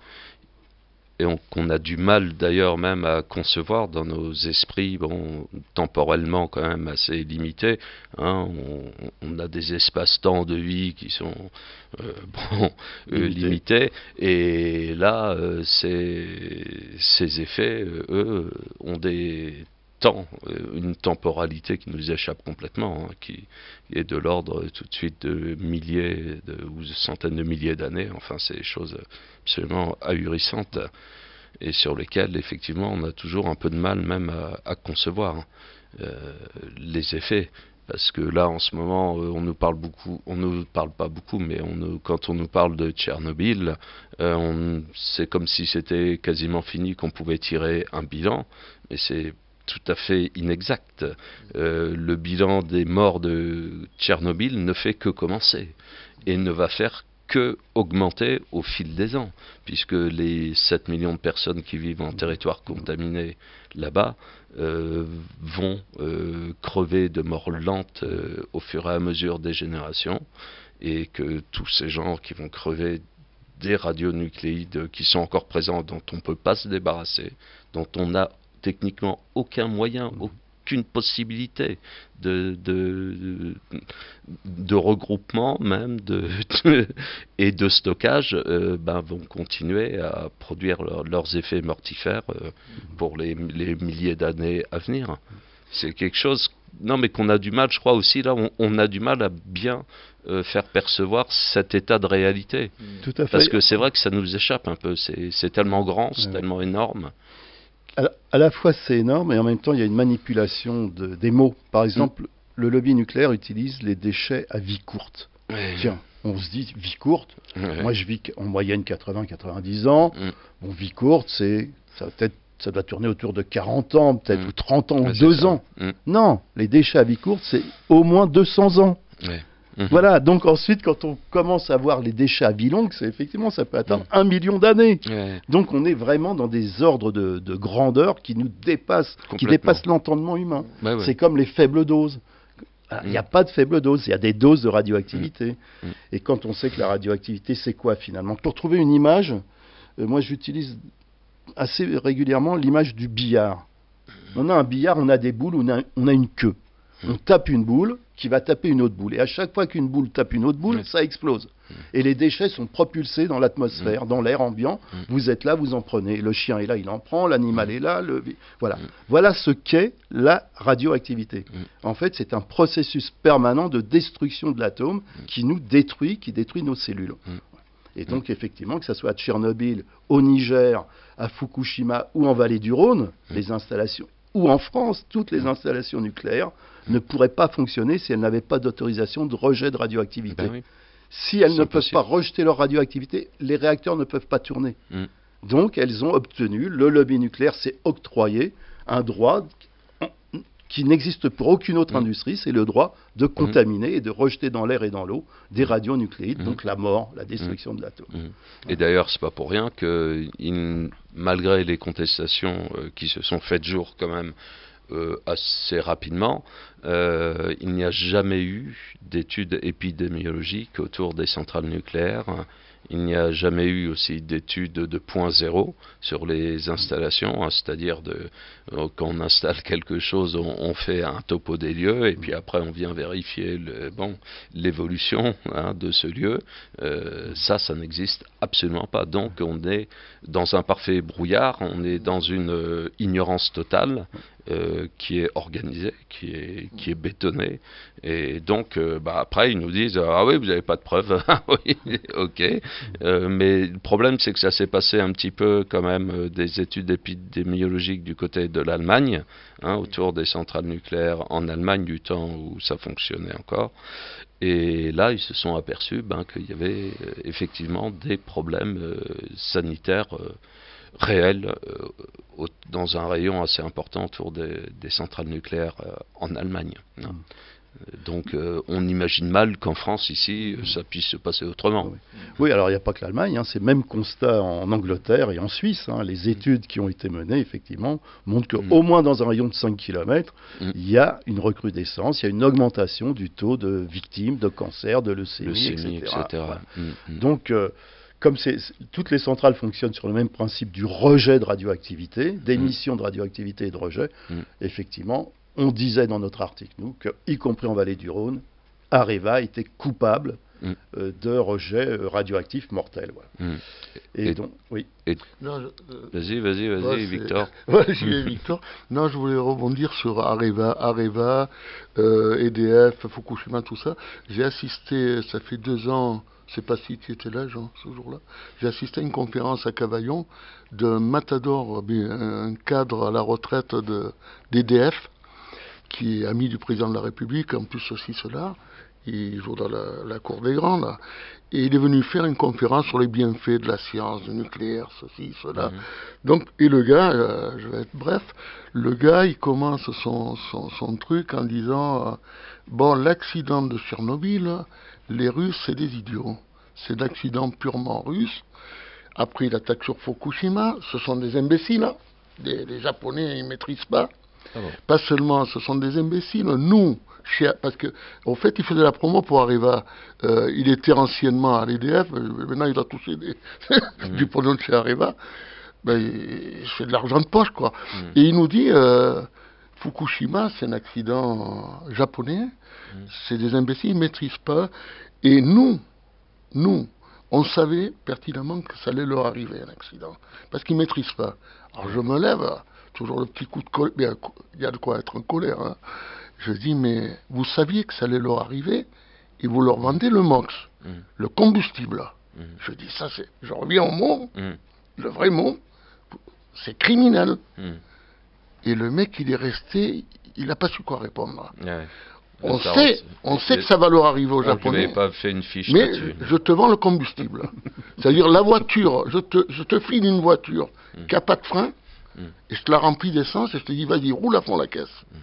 et on- qu'on a du mal d'ailleurs même à concevoir dans nos esprits, bon, temporellement quand même assez limités, hein, on, on a des espaces-temps de vie qui sont euh, bon, euh, Limités. limités, et là, euh, ces, ces effets, euh, eux, ont des temps, euh, une temporalité qui nous échappe complètement, hein, qui est de l'ordre euh, tout de suite de milliers de, ou de centaines de milliers d'années. Enfin, c'est des choses absolument ahurissantes et sur lesquelles, effectivement, on a toujours un peu de mal même à, à concevoir hein, euh, les effets. Parce que là, en ce moment, euh, on nous parle beaucoup, on nous parle pas beaucoup, mais on nous, quand on nous parle de Tchernobyl, euh, on- c'est comme si c'était quasiment fini, qu'on pouvait tirer un bilan, mais c'est tout à fait inexact. Euh, le bilan des morts de Tchernobyl ne fait que commencer et ne va faire que augmenter au fil des ans, puisque les sept millions de personnes qui vivent en territoire contaminé là-bas euh, vont euh, crever de mort lente euh, au fur et à mesure des générations, et que tous ces gens qui vont crever des radionucléides qui sont encore présents, dont on ne peut pas se débarrasser, dont on n'a techniquement aucun moyen, aucune possibilité de, de, de regroupement même de, de- et de stockage, euh, ben, vont continuer à produire leur- leurs effets mortifères euh, pour les, les milliers d'années à venir. C'est quelque chose, non mais qu'on a du mal, je crois aussi, là, on, on a du mal à bien euh, faire percevoir cet état de réalité. Tout à fait. Parce que c'est vrai que ça nous échappe un peu, c'est c'est tellement grand, c'est Ouais. tellement énorme. À la, à la fois, c'est énorme, et en même temps, il y a une manipulation de- des mots. Par exemple, le lobby nucléaire utilise les déchets à vie courte. Ouais. Tiens, on se dit vie courte. Ouais. Moi, je vis en moyenne quatre-vingts à quatre-vingt-dix ans. Mm. Bon, vie courte, c'est ça va peut-être ça doit tourner autour de quarante ans, peut-être, Mm. ou trente ans, Ouais, ou c'est deux ça. ans. Mm. Non, les déchets à vie courte, c'est au moins deux cents ans. Ouais. Mhm. Voilà, donc ensuite, quand on commence à voir les déchets à vie longue, c'est effectivement, ça peut atteindre Mm. un million d'années. Ouais. Donc on est vraiment dans des ordres de, de grandeur qui nous dépassent, qui Complètement. dépassent l'entendement humain. Ouais, ouais. C'est comme les faibles doses. Ah, Il n'y a Mm. pas de faible dose, il y a des doses de radioactivité. Mm. Et quand on sait que la radioactivité, c'est quoi finalement? Pour trouver une image, euh, moi j'utilise assez régulièrement l'image du billard. On a un billard, on a des boules, on a, on a une queue. On tape une boule qui va taper une autre boule. Et à chaque fois qu'une boule tape une autre boule, Ouais. ça explose. Et les déchets sont propulsés dans l'atmosphère, dans l'air ambiant. Vous êtes là, vous en prenez. Le chien est là, il en prend. L'animal est là. Le... Voilà. Voilà ce qu'est la radioactivité. En fait, c'est un processus permanent de destruction de l'atome qui nous détruit, qui détruit nos cellules. Et donc, effectivement, que ce soit à Tchernobyl, au Niger, à Fukushima ou en vallée du Rhône, les installations, ou en France, toutes les installations nucléaires ne pourraient pas fonctionner si elles n'avaient pas d'autorisation de rejet de radioactivité. Ben oui. Si elles C'est ne peuvent impossible. pas rejeter leur radioactivité, les réacteurs ne peuvent pas tourner. Mm. Donc, elles ont obtenu, le lobby nucléaire s'est octroyé un droit qui n'existe pour aucune autre Mm. industrie, c'est le droit de contaminer et de rejeter dans l'air et dans l'eau des radionucléides, Mm. donc la mort, la destruction de l'atome. Mhm. Et d'ailleurs, c'est pas pour rien que, il- malgré les contestations euh, qui se sont faites jour quand même euh, assez rapidement, euh, il n'y a jamais eu d'études épidémiologiques autour des centrales nucléaires. Il n'y a jamais eu aussi d'études de point zéro sur les installations, hein, c'est-à-dire de, euh, quand on installe quelque chose, on, on fait un topo des lieux et puis après on vient vérifier le, bon, l'évolution hein, de ce lieu. Euh, ça, ça n'existe absolument pas. Donc on est dans un parfait brouillard, on est dans une euh, ignorance totale euh, qui est organisée, qui est, qui est bétonné. Et donc, euh, bah, après, ils nous disent ah oui, vous n'avez pas de preuves. Oui, ok. Euh, mais le problème, c'est que ça s'est passé un petit peu quand même euh, des études épidémiologiques du côté de l'Allemagne, hein, autour des centrales nucléaires en Allemagne du temps où ça fonctionnait encore. Et là, ils se sont aperçus ben, qu'il y avait euh, effectivement des problèmes euh, sanitaires euh, réels euh, au, dans un rayon assez important autour des, des centrales nucléaires euh, en Allemagne. Hein. Mmh. Donc euh, on imagine mal qu'en France, ici, ça puisse se passer autrement. Oui, oui, alors il n'y a pas que l'Allemagne, hein, c'est le même constat en Angleterre et en Suisse. Hein. Les études qui ont été menées, effectivement, montrent qu'au mmh. moins dans un rayon de cinq kilomètres, mmh. il y a une recrudescence, il y a une augmentation du taux de victimes, de cancer, de leucémie, leucémie et cetera. et cetera. Voilà. Mmh. Donc, euh, comme c'est, toutes les centrales fonctionnent sur le même principe du rejet de radioactivité, d'émission mmh. de radioactivité et de rejet, mmh. effectivement, on disait dans notre article, nous, que, y compris en vallée du Rhône, Areva était coupable mm. euh, de rejet euh, radioactif mortel. Voilà. Mm. Et, et donc, oui. Et... Non, je, euh, vas-y, vas-y, vas-y, ouais, Victor. Ouais, j'y vais, Victor. Non, je voulais rebondir sur Areva, Areva, euh, E D F, Fukushima, tout ça. J'ai assisté, ça fait deux ans, je ne sais pas si tu étais là, Jean, ce jour-là. J'ai assisté à une conférence à Cavaillon d'un matador, un cadre à la retraite de, d'E D F, qui est ami du président de la République, en plus ceci, cela, il joue dans la, la cour des grands, là, et il est venu faire une conférence sur les bienfaits de la science, du nucléaire, ceci, cela. Mmh. Donc, et le gars, euh, je vais être bref, le gars, il commence son, son, son truc en disant, euh, bon, l'accident de Tchernobyl, les Russes, c'est des idiots. C'est un accident purement russe. Après, il attaque sur Fukushima, ce sont des imbéciles, hein. les, les Japonais, ils ne maîtrisent pas. Ah bon. Pas seulement, ce sont des imbéciles. Nous, chez, parce que, en fait, il faisait la promo pour Areva. Euh, il était anciennement à l'E D F, maintenant il a touché des, mmh. du pognon de chez Areva. Ben, il fait de l'argent de poche, quoi. Mmh. Et il nous dit, euh, Fukushima, c'est un accident japonais, mmh. c'est des imbéciles, ils ne maîtrisent pas. Et nous, nous, on savait pertinemment que ça allait leur arriver, un accident. Parce qu'ils ne maîtrisent pas. Alors je me lève. Toujours le petit coup de colère, il y a de quoi être en colère. Hein. Je dis, mais vous saviez que ça allait leur arriver et vous leur vendez le M O X, mmh. le combustible. Mmh. Je dis, ça c'est, je reviens au mot, mmh. le vrai mot, c'est criminel. Mmh. Et le mec, il est resté, il n'a pas su quoi répondre. Ouais. On ça, sait, on sait que ça va leur arriver aux Japonais. Je pas fait une fiche mais là-dessus. Je te vends le combustible. C'est-à-dire la voiture, je te, je te file une voiture mmh. qui n'a pas de frein, Mm. et je te la remplis d'essence et je te dis vas-y roule à fond la caisse. Mm.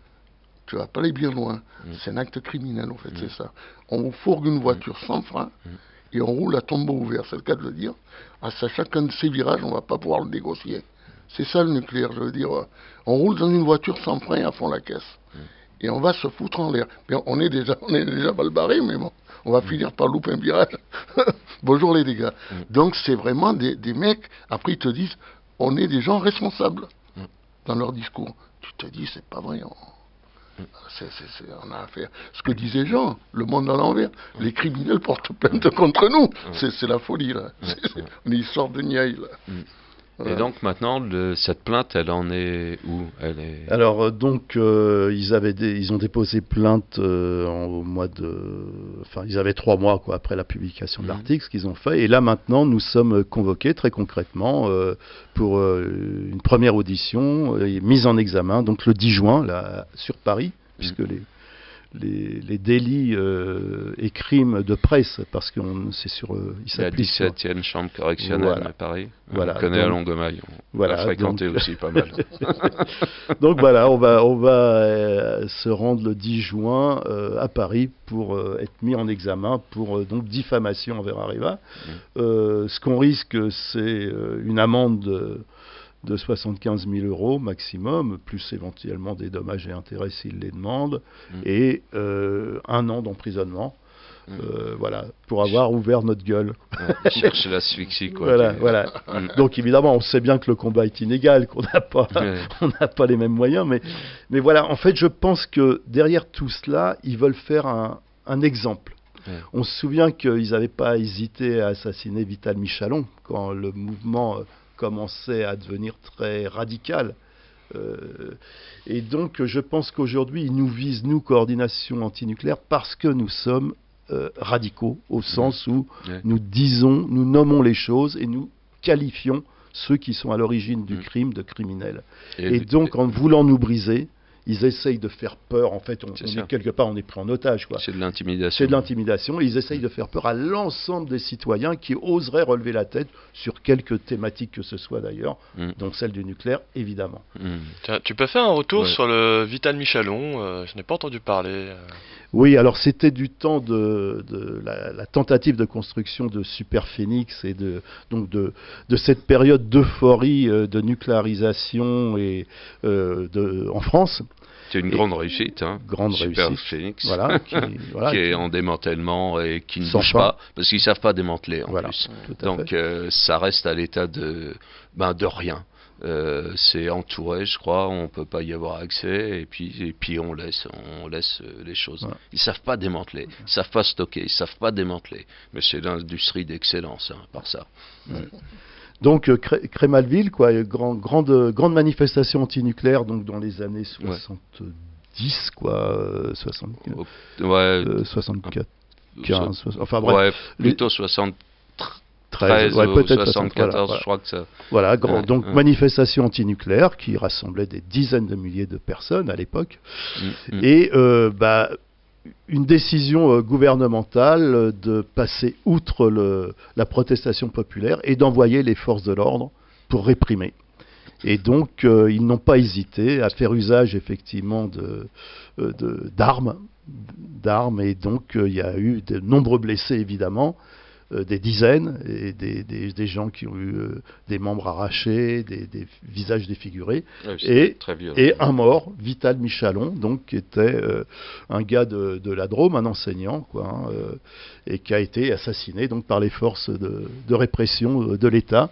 Tu vas pas aller bien loin. Mm. C'est un acte criminel en fait, mm. c'est ça. On vous fourgue une voiture mm. sans frein mm. et on roule à tombeau ouvert, c'est le cas de le dire. À chacun de ces virages, on va pas pouvoir le négocier. C'est ça le nucléaire, je veux dire. On roule dans une voiture sans frein à fond la caisse. Mm. Et on va se foutre en l'air. On est déjà, on est déjà mal barré, mais bon, on va mm. finir par louper un virage. Bonjour les dégâts. Mm. Donc c'est vraiment des, des mecs, après ils te disent on est des gens responsables mmh. dans leur discours. Tu te dis, c'est pas vrai. On, mmh. c'est, c'est, c'est, on a affaire. Ce que disait Jean, le monde à l'envers. Mmh. Les criminels portent plainte contre nous. Mmh. C'est, c'est la folie, là. Mmh. C'est, c'est, on y sort de niaille, là. Mmh. Et donc maintenant, le, cette plainte, elle en est où elle est... Alors euh, donc euh, ils avaient dé, ils ont déposé plainte euh, en, au mois de, enfin ils avaient trois mois quoi après la publication de mmh. l'article, ce qu'ils ont fait. Et là maintenant, nous sommes convoqués très concrètement euh, pour euh, une première audition, euh, mise en examen, donc le dix juin là sur Paris, mmh. puisque les Les, les délits euh, et crimes de presse, parce que c'est sur... Euh, il la dix-septième sur... chambre correctionnelle voilà. à Paris. Voilà. On connaît donc, à Longueuil, on voilà, l'a fréquenté donc... aussi pas mal. Donc voilà, on va, on va euh, se rendre le dix juin euh, à Paris pour euh, être mis en examen pour euh, donc diffamation envers Areva. Mmh. Euh, ce qu'on risque, c'est euh, une amende... De, de soixante-quinze mille euros maximum, plus éventuellement des dommages et intérêts s'ils les demandent, mmh. et euh, un an d'emprisonnement, mmh. euh, voilà, pour avoir ouvert notre gueule. Ouais, chercher l'asphyxie, quoi. Voilà, voilà. Mmh. Donc évidemment, on sait bien que le combat est inégal, qu'on n'a pas, ouais. on n'a pas les mêmes moyens, mais, mais voilà, en fait, je pense que derrière tout cela, ils veulent faire un, un exemple. Ouais. On se souvient qu'ils n'avaient pas hésité à assassiner Vital Michalon, quand le mouvement... Euh, commençait à devenir très radical Euh, et donc, je pense qu'aujourd'hui, ils nous visent, nous, coordination antinucléaire, parce que nous sommes euh, radicaux, au sens où Ouais. nous disons, nous nommons les choses et nous qualifions ceux qui sont à l'origine du Mm. crime de criminels. Et, Et donc, en voulant nous briser, ils essayent de faire peur. En fait, on, C'est on ça. est quelque part, on est pris en otage, quoi. c'est de l'intimidation. C'est de l'intimidation. Et ils essayent de faire peur à l'ensemble des citoyens qui oseraient relever la tête sur quelque thématique que ce soit d'ailleurs, Mm. dont celle du nucléaire, évidemment. Mm. Tiens, tu peux faire un retour Ouais. sur le Vital euh, euh, Je n'ai pas entendu parler. euh. Oui, alors c'était du temps de, de la, la tentative de construction de Super Phoenix et de, donc de, de cette période d'euphorie euh, de nucléarisation et, euh, de, en France. C'est une Et- grande réussite. Hein. Grande Super réussite. Phoenix. Voilà, qui, voilà, qui est qui- en démantèlement et qui ne Sans bouge fin. pas parce qu'ils savent pas démanteler en Voilà, plus. tout à Donc fait. euh, ça reste à l'état de ben, de rien. Euh, c'est entouré, je crois, on peut pas y avoir accès et puis et puis on laisse on laisse euh, les choses. Voilà. Ils savent pas démanteler, ils savent pas stocker, ils savent pas démanteler. Mais c'est l'industrie d'excellence hein, par ça. Donc euh, Cré- Crémalville, quoi, euh, grand- grande, grande manifestation antinucléaire donc dans les années soixante-dix, quoi, euh, soixante, Oh, Ouais, euh, soixante-quatre, quinze, so- soixante, enfin bref, ouais, les- plutôt soixante-treize treize, ouais, ou peut-être soixante-quatorze, soixante, voilà, je crois que ça. Voilà, grand- Ouais, donc ouais. manifestation antinucléaire qui rassemblait des dizaines de milliers de personnes à l'époque. Mm, mm. Et euh, bah, une décision euh, gouvernementale euh, de passer outre le- la protestation populaire et d'envoyer les forces de l'ordre pour réprimer. Et donc, euh, ils n'ont pas hésité à faire usage effectivement de, euh, de- d'armes, d'armes, et donc euh, il y a eu de nombreux blessés évidemment, euh, des dizaines, et des, des- des gens qui ont eu euh, des membres arrachés, des, des visages défigurés. Ouais, c'était Et, très violent. et un mort, Vital Michalon, donc qui était euh, un gars de, de la Drôme, un enseignant, quoi, hein, euh, et qui a été assassiné donc par les forces de, de répression euh, de l'État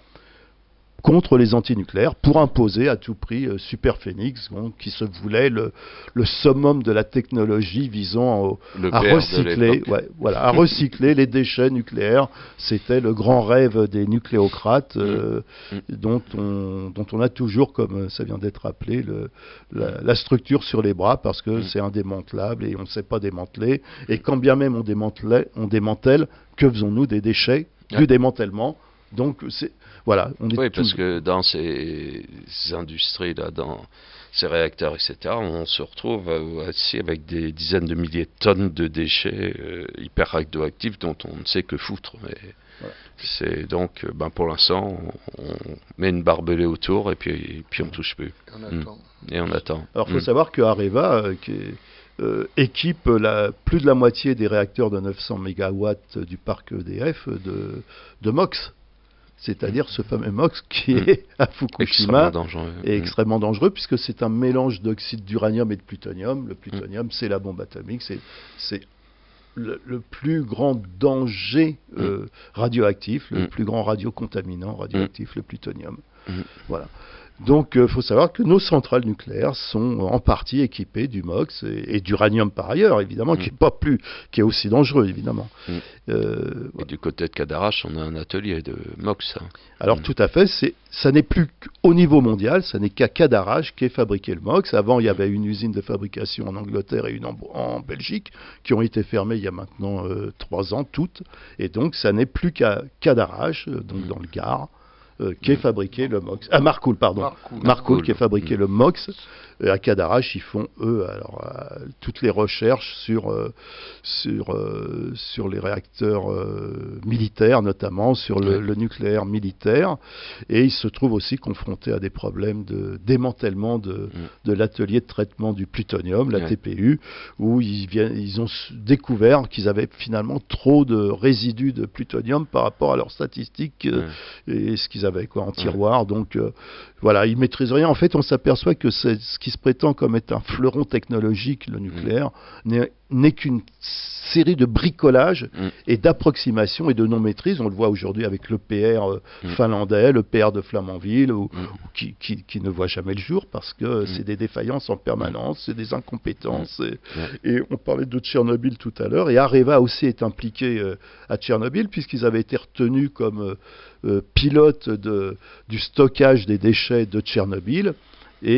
contre les antinucléaires pour imposer à tout prix euh, Super Phoenix, donc, qui se voulait le, le summum de la technologie visant au- Le à père de recycler, l'époque. ouais, voilà, à recycler les déchets nucléaires. C'était le grand rêve des nucléocrates euh, Mm. dont, on, dont on a toujours, comme ça vient d'être appelé, le, la, la structure sur les bras parce que Mm. c'est indémantelable et on ne sait pas démanteler. Et quand bien même on, démantelait, on démantèle, que faisons-nous des déchets Ouais. du démantèlement? Donc c'est voilà, on est Oui, parce tout- que dans ces industries-là, dans ces réacteurs, et cetera, on se retrouve euh, aussi avec des dizaines de milliers de tonnes de déchets euh, hyper radioactifs dont on ne sait que foutre. Mais Voilà. c'est donc, euh, ben, pour l'instant, on, on met une barbelée autour et puis, et puis on touche plus. On Mm. attend. Et on attend. Alors, il faut Mm. savoir que Areva euh, qui est, euh, équipe la, plus de la moitié des réacteurs de neuf cents mégawatts du parc E D F de, de MOX, c'est-à-dire ce fameux MOX qui Mm. est à Extrêmement Fukushima dangereux. et Mm. extrêmement dangereux puisque c'est un mélange d'oxyde d'uranium et de plutonium. Le plutonium, c'est la bombe atomique, c'est, c'est le, le plus grand danger euh, radioactif, le Mm. plus grand radiocontaminant radioactif, le plutonium. Mm. Voilà. Donc, il faut savoir que nos centrales nucléaires sont en partie équipées du MOX et, et d'uranium par ailleurs, évidemment, Mm. qui est pas plus, qui est aussi dangereux, évidemment. Mm. Euh, Et voilà. du côté de Cadarache, on a un atelier de MOX. hein. Alors Mm. tout à fait, c'est, ça n'est plus qu'au niveau mondial, ça n'est qu'à Cadarache qu'est fabriqué le MOX. Avant, il y avait une usine de fabrication en Angleterre et une en, en Belgique qui ont été fermées il y a maintenant euh, trois ans toutes. Et donc, ça n'est plus qu'à Cadarache, euh, donc Mm. dans le Gard, euh, qu'est Mm. fabriqué le MOX. Ah, Marcoule, pardon. Marcoule. Marcoule qui est fabriqué Mm. le MOX. Euh, à Cadarache, ils font, eux, alors, euh, toutes les recherches sur, euh, sur, euh, sur les réacteurs euh, militaires, notamment sur le, Ouais. le nucléaire militaire. Et ils se trouvent aussi confrontés à des problèmes de démantèlement de, Mm. de l'atelier de traitement du plutonium, la Ouais. T P U, où ils, viennent, ils ont s- découvert qu'ils avaient finalement trop de résidus de plutonium par rapport à leurs statistiques euh, Ouais. et ce qu'ils avaient quoi, en tiroir. Donc euh, voilà, ils maîtrisent rien. En fait, on s'aperçoit que c'est ce qui se prétend comme être un fleuron technologique, le nucléaire, n'est, n'est qu'une série de bricolages Mm. et d'approximations et de non-maîtrise. On le voit aujourd'hui avec l'E P R euh, Mm. finlandais, l'E P R de Flamanville, ou, Mm. ou qui, qui- qui ne voit jamais le jour parce que Mm. c'est des défaillances en permanence, c'est des incompétences. Et, Ouais. et on parlait de Tchernobyl tout à l'heure, et Areva aussi est impliqué euh, à Tchernobyl, puisqu'ils avaient été retenus comme euh, euh, pilotes de, du stockage des déchets de Tchernobyl, et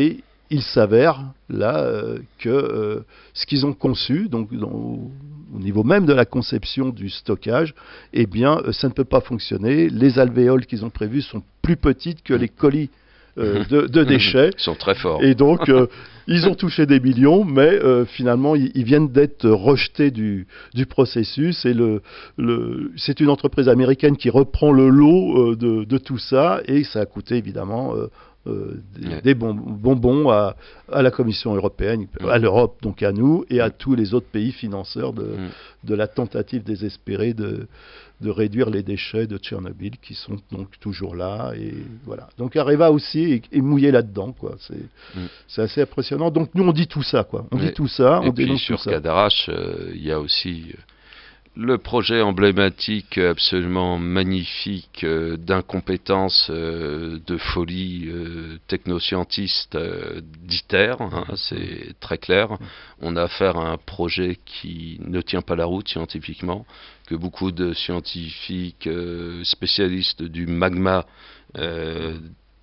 il s'avère là euh, que euh, ce qu'ils ont conçu, donc dans, au niveau même de la conception du stockage, eh bien, euh, ça ne peut pas fonctionner. Les alvéoles qu'ils ont prévues sont plus petites que les colis euh, de, de déchets. Ils sont très forts. Et donc, euh, ils ont touché des millions, mais euh, finalement, ils, ils viennent d'être rejetés du, du processus. Et le, le, c'est une entreprise américaine qui reprend le lot euh, de, de tout ça, et ça a coûté évidemment euh, euh, des, Ouais. des bon- bonbons à, à la Commission européenne, à l'Europe, donc à nous, et à tous les autres pays financeurs de, Mm. de la tentative désespérée de, de réduire les déchets de Tchernobyl, qui sont donc toujours là. Et voilà. Donc Areva aussi est, est mouillé là-dedans, quoi. C'est, Mm. c'est assez impressionnant. Donc nous, on dit tout ça, quoi. On Ouais. dit tout ça, Et on puis dénonce tout sur ça. Cadarache, euh, il y a aussi euh, le projet emblématique absolument magnifique euh, d'incompétence, euh, de folie euh, technoscientiste euh, d'ITER, hein, c'est très clair. On a affaire à un projet qui ne tient pas la route scientifiquement, que beaucoup de scientifiques euh, spécialistes du magma euh,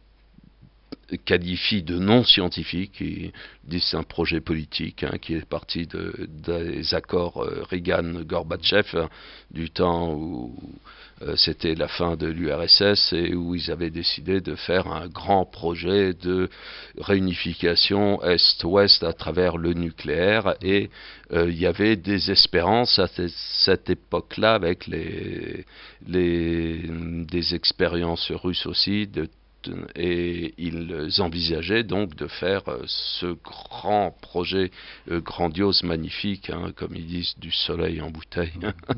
qualifient de non scientifique et disent que c'est un projet politique hein, qui est parti de, des accords euh, Reagan-Gorbatchev hein, du temps où euh, c'était la fin de l'U R S S et où ils avaient décidé de faire un grand projet de réunification Est-Ouest à travers le nucléaire et euh, il y avait des espérances à ce- cette époque-là avec les, les, des expériences russes aussi de et ils envisageaient donc de faire euh, ce grand projet euh, grandiose, magnifique, hein, comme ils disent, du soleil en bouteille,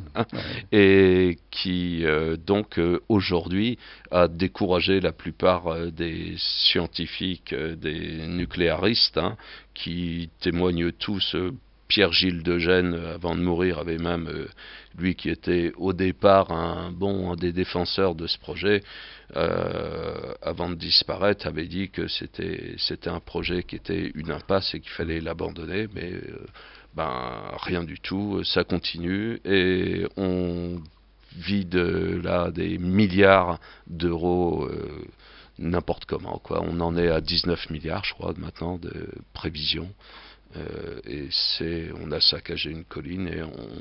et qui euh, donc euh, aujourd'hui a découragé la plupart euh, des scientifiques, euh, des nucléaristes, hein, qui témoignent tous. euh, Pierre-Gilles de Gênes, euh, avant de mourir, avait même, euh, lui qui était au départ un, bon, un des défenseurs de ce projet, euh, avant de disparaître, avait dit que c'était, c'était un projet qui était une impasse et qu'il fallait l'abandonner, mais euh, ben, rien du tout, ça continue et on vide là des milliards d'euros euh, n'importe comment, quoi. On en est à dix-neuf milliards, je crois, maintenant, de prévisions. Euh, et c'est, on a saccagé une colline et on,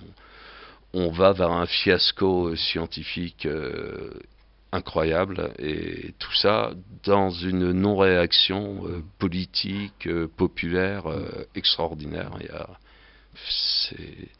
on va vers un fiasco scientifique euh, incroyable et tout ça dans une non-réaction euh, politique, euh, populaire euh, extraordinaire. Il y a, c'est,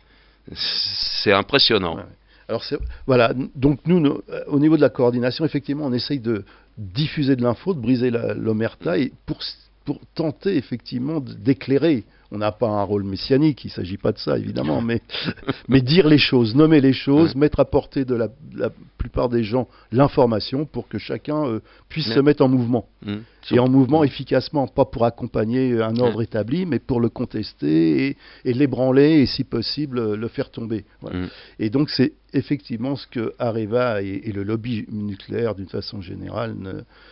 c'est impressionnant. Ouais. Alors c'est, voilà, n- donc nous, nous, euh, au niveau de la coordination, effectivement, on essaye de diffuser de l'info, de briser la- l'omerta, et pour, s- pour tenter effectivement d- d'éclairer. On n'a pas un rôle messianique, il ne s'agit pas de ça évidemment, mais, mais dire les choses, nommer les choses, Ouais. mettre à portée de la, la plupart des gens l'information pour que chacun euh, puisse Ouais. se mettre en mouvement. Mmh. Et en mouvement Mmh. efficacement, pas pour accompagner un ordre Ouais. établi, mais pour le contester et, et l'ébranler et si possible euh, le faire tomber. Voilà. Mmh. Et donc c'est effectivement ce que Areva et, et le lobby nucléaire d'une façon générale ne,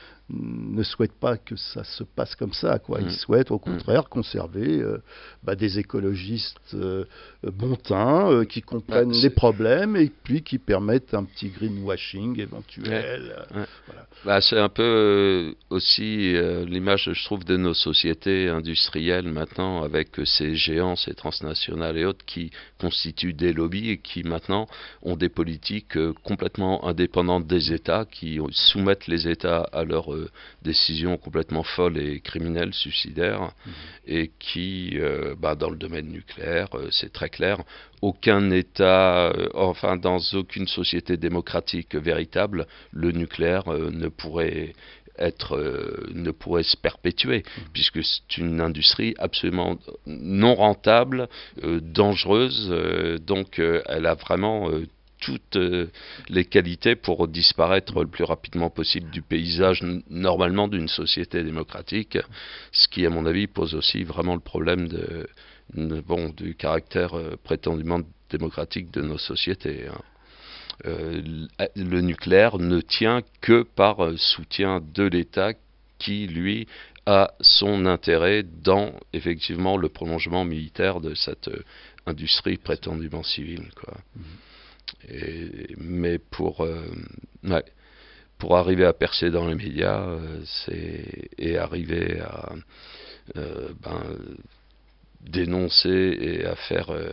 ne souhaitent pas que ça se passe comme ça, quoi. Ils Mm. souhaitent au contraire conserver euh, bah, des écologistes euh, bon teint euh, qui comprennent Ouais, les c'est- problèmes et puis qui permettent un petit greenwashing éventuel. euh, Ouais. voilà. Bah, c'est un peu euh, aussi euh, l'image, je trouve, de nos sociétés industrielles maintenant, avec euh, ces géants, ces transnationales et autres qui constituent des lobbies et qui maintenant ont des politiques euh, complètement indépendantes des États, qui soumettent les États à leurs euh, décisions complètement folles et criminelles, suicidaires, et qui, euh, bah, dans le domaine nucléaire, euh, c'est très clair, aucun État, euh, enfin dans aucune société démocratique véritable, le nucléaire euh, ne pourrait être, euh, ne pourrait se perpétuer, puisque c'est une industrie absolument non rentable, euh, dangereuse, euh, donc euh, elle a vraiment euh, toutes euh, les qualités pour disparaître le plus rapidement possible du paysage n- normalement d'une société démocratique, ce qui à mon avis pose aussi vraiment le problème de, de- bon, du caractère euh, prétendument démocratique de nos sociétés, hein. Euh, l- le nucléaire ne tient que par euh, soutien de l'État qui, lui, a son intérêt dans, effectivement, le prolongement militaire de cette euh, industrie prétendument civile, quoi. Et- mais pour, euh, ouais, pour arriver à percer dans les médias, euh, c'est et arriver à euh, ben, dénoncer et à faire euh,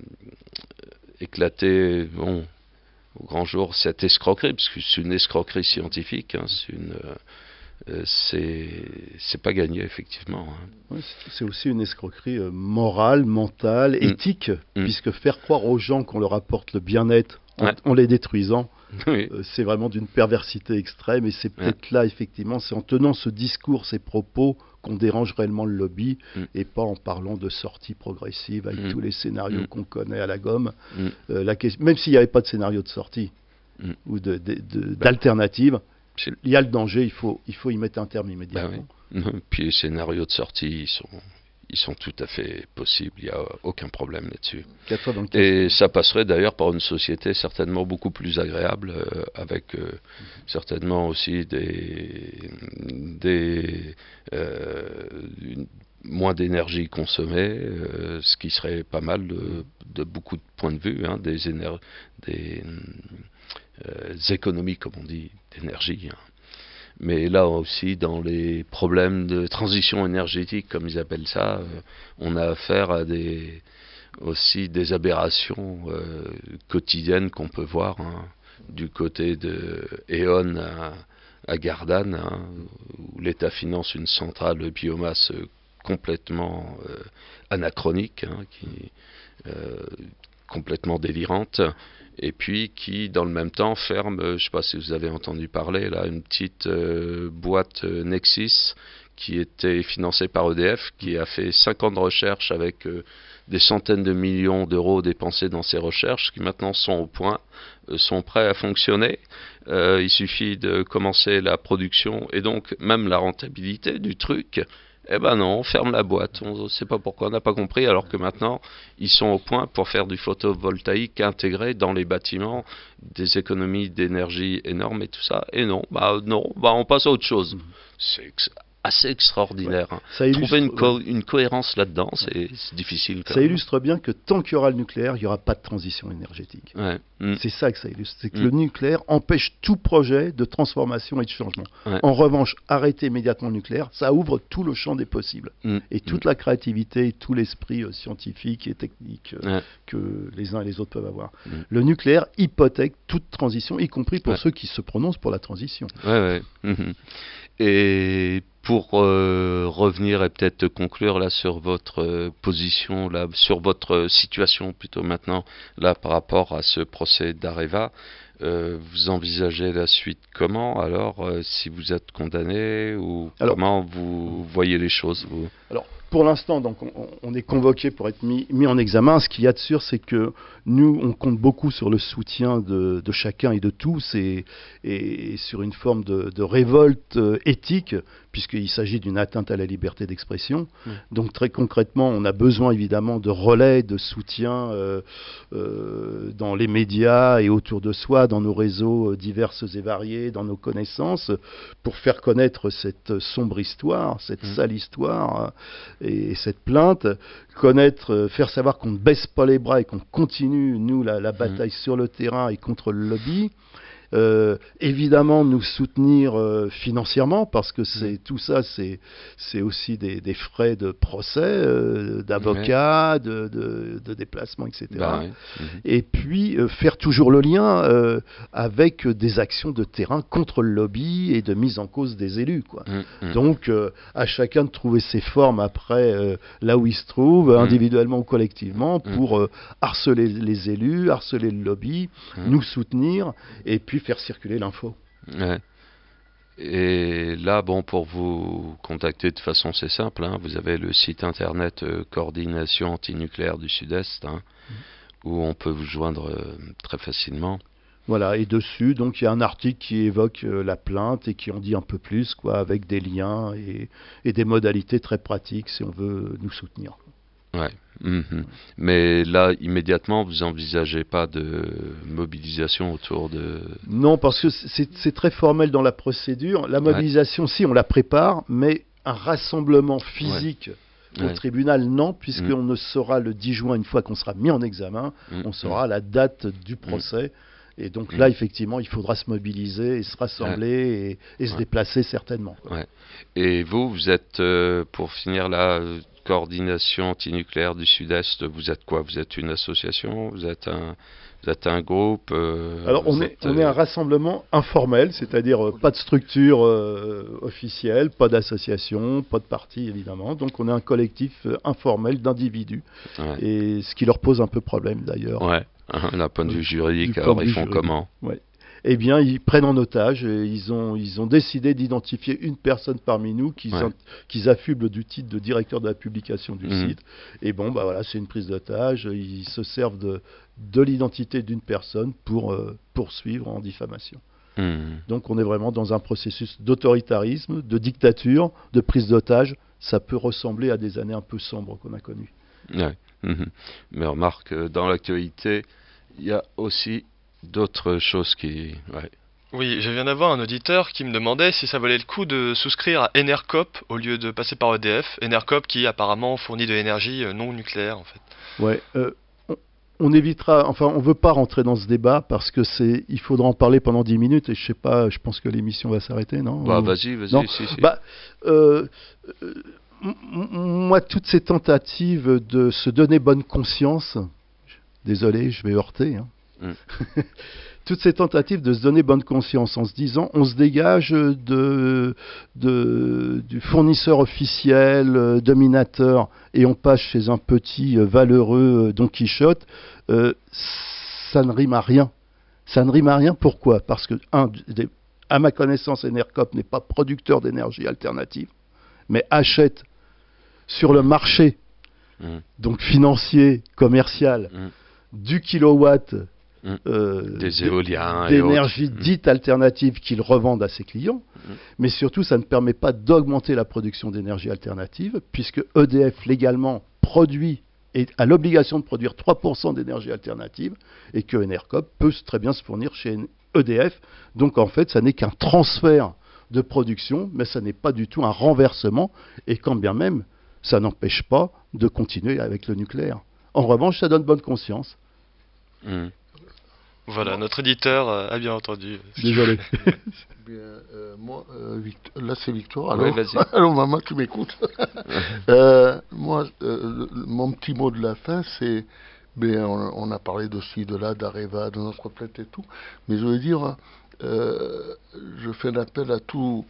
éclater, bon, au grand jour cette escroquerie, parce que c'est une escroquerie scientifique, hein, c'est une euh, euh, c'est c'est pas gagné effectivement. Hein. Ouais, c'est- c'est aussi une escroquerie euh, morale, mentale, Mm. éthique, Mm. puisque faire croire aux gens qu'on leur apporte le bien-être en, Ouais. en les détruisant, Oui. euh, c'est vraiment d'une perversité extrême. Et c'est peut-être là, effectivement, c'est en tenant ce discours, ces propos, qu'on dérange réellement le lobby, Mm. et pas en parlant de sorties progressives avec Mm. tous les scénarios Mm. qu'on connaît à la gomme. Mm. Euh, la question- même s'il n'y avait pas de scénario de sortie Mm. ou de- de- de- d'alternative, C'est- il y a le danger, il faut, il faut y mettre un terme Bah immédiatement. oui. Puis les scénarios de sortie, ils sont, ils sont tout à fait possibles, il n'y a aucun problème là-dessus. quatre-vingt-quinze Et ça passerait d'ailleurs par une société certainement beaucoup plus agréable, euh, avec euh, certainement aussi des, des euh, une- moins d'énergie consommée, euh, ce qui serait pas mal de, de beaucoup de points de vue, hein, des, éner- des euh, économies, comme on dit, d'énergie. Hein. Mais là aussi, dans les problèmes de transition énergétique, comme ils appellent ça, euh, on a affaire à des, aussi des aberrations euh, quotidiennes qu'on peut voir, hein, du côté de E.ON à, à Gardanne, hein, où l'État finance une centrale biomasse euh, complètement euh, anachronique, hein, qui, euh, complètement délirante, et puis qui, dans le même temps, ferme, euh, je ne sais pas si vous avez entendu parler, là, une petite euh, boîte euh, Nexis qui était financée par E D F, qui a fait cinq ans de recherche avec euh, des centaines de millions d'euros dépensés dans ces recherches, qui maintenant sont au point, euh, sont prêts à fonctionner. Euh, il suffit de commencer la production et donc même la rentabilité du truc. Eh ben non, on ferme la boîte, on ne sait pas pourquoi, on n'a pas compris, alors que maintenant, ils sont au point pour faire du photovoltaïque intégré dans les bâtiments, des économies d'énergie énormes et tout ça. Et non, bah non, bah on passe à autre chose. C'est ex- assez extraordinaire. Hein. Ça illustre- Trouver une, co- une cohérence là-dedans, c'est c'est difficile. Quand Ça même. illustre bien que tant qu'il y aura le nucléaire, il n'y aura pas de transition énergétique. Ouais. Mm. C'est ça que ça illustre. C'est que Mm. le nucléaire empêche tout projet de transformation et de changement. Ouais. En revanche, arrêter immédiatement le nucléaire, ça ouvre tout le champ des possibles. Mm. Et toute la créativité, tout l'esprit euh, scientifique et technique euh, Ouais. que les uns et les autres peuvent avoir. Mm. Le nucléaire hypothèque toute transition, y compris pour Ouais. ceux qui se prononcent pour la transition. Ouais, ouais. Mhm. Et pour euh, revenir et peut-être conclure là sur votre euh, position, là, sur votre situation plutôt maintenant, là par rapport à ce procès d'Areva, euh, vous envisagez la suite comment alors, euh, si vous êtes condamné, ou Alors- comment vous voyez les choses vous Alors, pour l'instant, donc, on, on est convoqué pour être mis, mis en examen. Ce qu'il y a de sûr, c'est que nous, on compte beaucoup sur le soutien de, de chacun et de tous, et, et sur une forme de, de révolte euh, éthique, puisqu'il s'agit d'une atteinte à la liberté d'expression. Mmh. Donc, très concrètement, on a besoin évidemment de relais, de soutien euh, euh, dans les médias et autour de soi, dans nos réseaux euh, divers et variés, dans nos connaissances, pour faire connaître cette sombre histoire, cette Mmh. sale histoire, euh, et cette plainte, connaître, euh, faire savoir qu'on ne baisse pas les bras et qu'on continue, nous, la, la bataille sur le terrain et contre le lobby. Euh, évidemment, nous soutenir euh, financièrement, parce que c'est tout ça, c'est c'est aussi des, des frais de procès, euh, d'avocats, de, de, de déplacements, et cetera. Bah ouais. Mhm. Et puis euh, faire toujours le lien euh, avec des actions de terrain contre le lobby et de mise en cause des élus, quoi. Mhm. Donc, euh, à chacun de trouver ses formes après, euh, là où il se trouve, Mm. individuellement ou collectivement, Mm. pour euh, harceler les élus, harceler le lobby, Mm. nous soutenir, et puis faire circuler l'info. Ouais. Et là, bon, pour vous contacter de façon c'est simple, hein, vous avez le site internet euh, Coordination Antinucléaire du Sud-Est, hein, où on peut vous joindre euh, très facilement. Voilà, et dessus, donc, il y a un article qui évoque euh, la plainte et qui en dit un peu plus, quoi, avec des liens et, et des modalités très pratiques si on veut nous soutenir. Ouais. Mhm. Mais là, immédiatement, vous envisagez pas de mobilisation autour de... Non, parce que c'est c'est très formel dans la procédure. La mobilisation, si, on la prépare, mais un rassemblement physique au Ouais. tribunal, non, puisqu'on Mm. ne saura le dix juin, une fois qu'on sera mis en examen, Mm. on saura la date du procès. Et donc Mmh. là, effectivement, il faudra se mobiliser et se rassembler et, et se Ouais. déplacer certainement, quoi. Ouais. Et vous, vous êtes, euh, pour finir la coordination antinucléaire du Sud-Est, vous êtes quoi? Vous êtes une association? Vous êtes un, vous êtes un groupe? euh, Alors, on vous est, êtes, on est euh, un rassemblement informel, c'est-à-dire euh, pas de structure euh, officielle, pas d'association, pas de parti, évidemment. Donc, on est un collectif euh, informel d'individus, ouais. et ce qui leur pose un peu problème, d'ailleurs. Ouais. D'un point de vue Du juridique, point alors de ils vue font juridique. comment? Ouais. Eh bien, ils prennent en otage, et ils ont, ils ont décidé d'identifier une personne parmi nous qu'ils Ouais. in- qu'ils affublent du titre de directeur de la publication du Mhm. site. Et bon, bah voilà, c'est une prise d'otage. Ils se servent de, de l'identité d'une personne pour euh, poursuivre en diffamation. Hmm. Donc, on est vraiment dans un processus d'autoritarisme, de dictature, de prise d'otage. Ça peut ressembler à des années un peu sombres qu'on a connues. Ouais. Mhm. Mais remarque, euh, dans l'actualité, il y a aussi d'autres choses qui... Ouais. Oui, je viens d'avoir un auditeur qui me demandait si ça valait le coup de souscrire à Enercop au lieu de passer par E D F. Enercop qui apparemment fournit de l'énergie euh, non nucléaire en fait. Ouais, euh, on, on évitera, enfin, on veut pas rentrer dans ce débat parce que c'est, il faudra en parler pendant dix minutes et je sais pas, je pense que l'émission va s'arrêter, non? Bah, Ou- vas-y, vas-y, Non. si, si. Bah, euh, euh, m- m- moi, toutes ces tentatives de se donner bonne conscience, désolé, je vais heurter, hein. Mm. Toutes ces tentatives de se donner bonne conscience en se disant on se dégage de, de- du fournisseur officiel, euh, dominateur, et on passe chez un petit euh, valeureux euh, Don Quichotte, euh, ça ne rime à rien. Ça ne rime à rien, pourquoi? Parce que, un, des- à ma connaissance, Enercop n'est pas producteur d'énergie alternative, mais achète sur le marché, Mm. donc financier, commercial, Mm. du kilowatt Mm. euh, Des d- éoliens et d'énergie autres. Mm. dite alternative qu'ils revendent à ses clients, Mm. mais surtout ça ne permet pas d'augmenter la production d'énergie alternative, puisque E D F légalement produit et a l'obligation de produire trois pour cent d'énergie alternative, et que Enercop peut s- très bien se fournir chez E D F. Donc en fait, ça n'est qu'un transfert de production, mais ça n'est pas du tout un renversement, et quand bien même, ça n'empêche pas de continuer avec le nucléaire. En revanche, ça donne bonne conscience. Mm. Voilà, notre éditeur euh, a bien entendu. Désolé. Bien, euh, moi, euh, Vict- là c'est Victor. Ouais, Allô, vas-y. allô maman, tu m'écoutes? Euh, Moi, euh, le- mon petit mot de la fin, c'est, ben, on, on a parlé de ci, de là, d'Areva, de notre planète et tout, mais je veux dire, euh, je fais un appel à tout,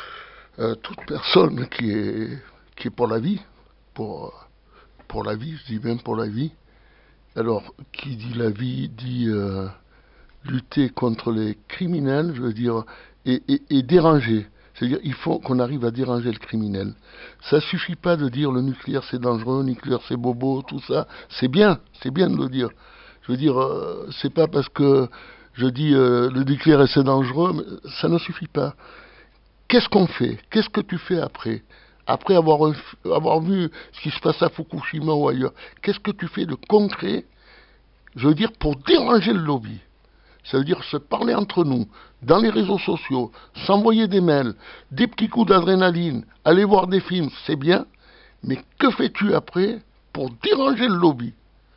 à toute personne qui est, qui est pour la vie, pour, pour la vie, je dis même pour la vie. Alors, qui dit la vie dit euh, lutter contre les criminels, je veux dire, et, et, et déranger. C'est-à-dire, il faut qu'on arrive à déranger le criminel. Ça suffit pas de dire le nucléaire c'est dangereux, le nucléaire c'est bobo, tout ça. C'est bien, c'est bien de le dire. Je veux dire, euh, c'est pas parce que je dis euh, le nucléaire c'est dangereux, mais ça ne suffit pas. Qu'est-ce qu'on fait? Qu'est-ce que tu fais après? Après avoir, avoir vu ce qui se passe à Fukushima ou ailleurs, qu'est-ce que tu fais de concret, je veux dire, pour déranger le lobby? Ça veut dire se parler entre nous, dans les réseaux sociaux, s'envoyer des mails, des petits coups d'adrénaline, aller voir des films, c'est bien, mais que fais-tu après pour déranger le lobby?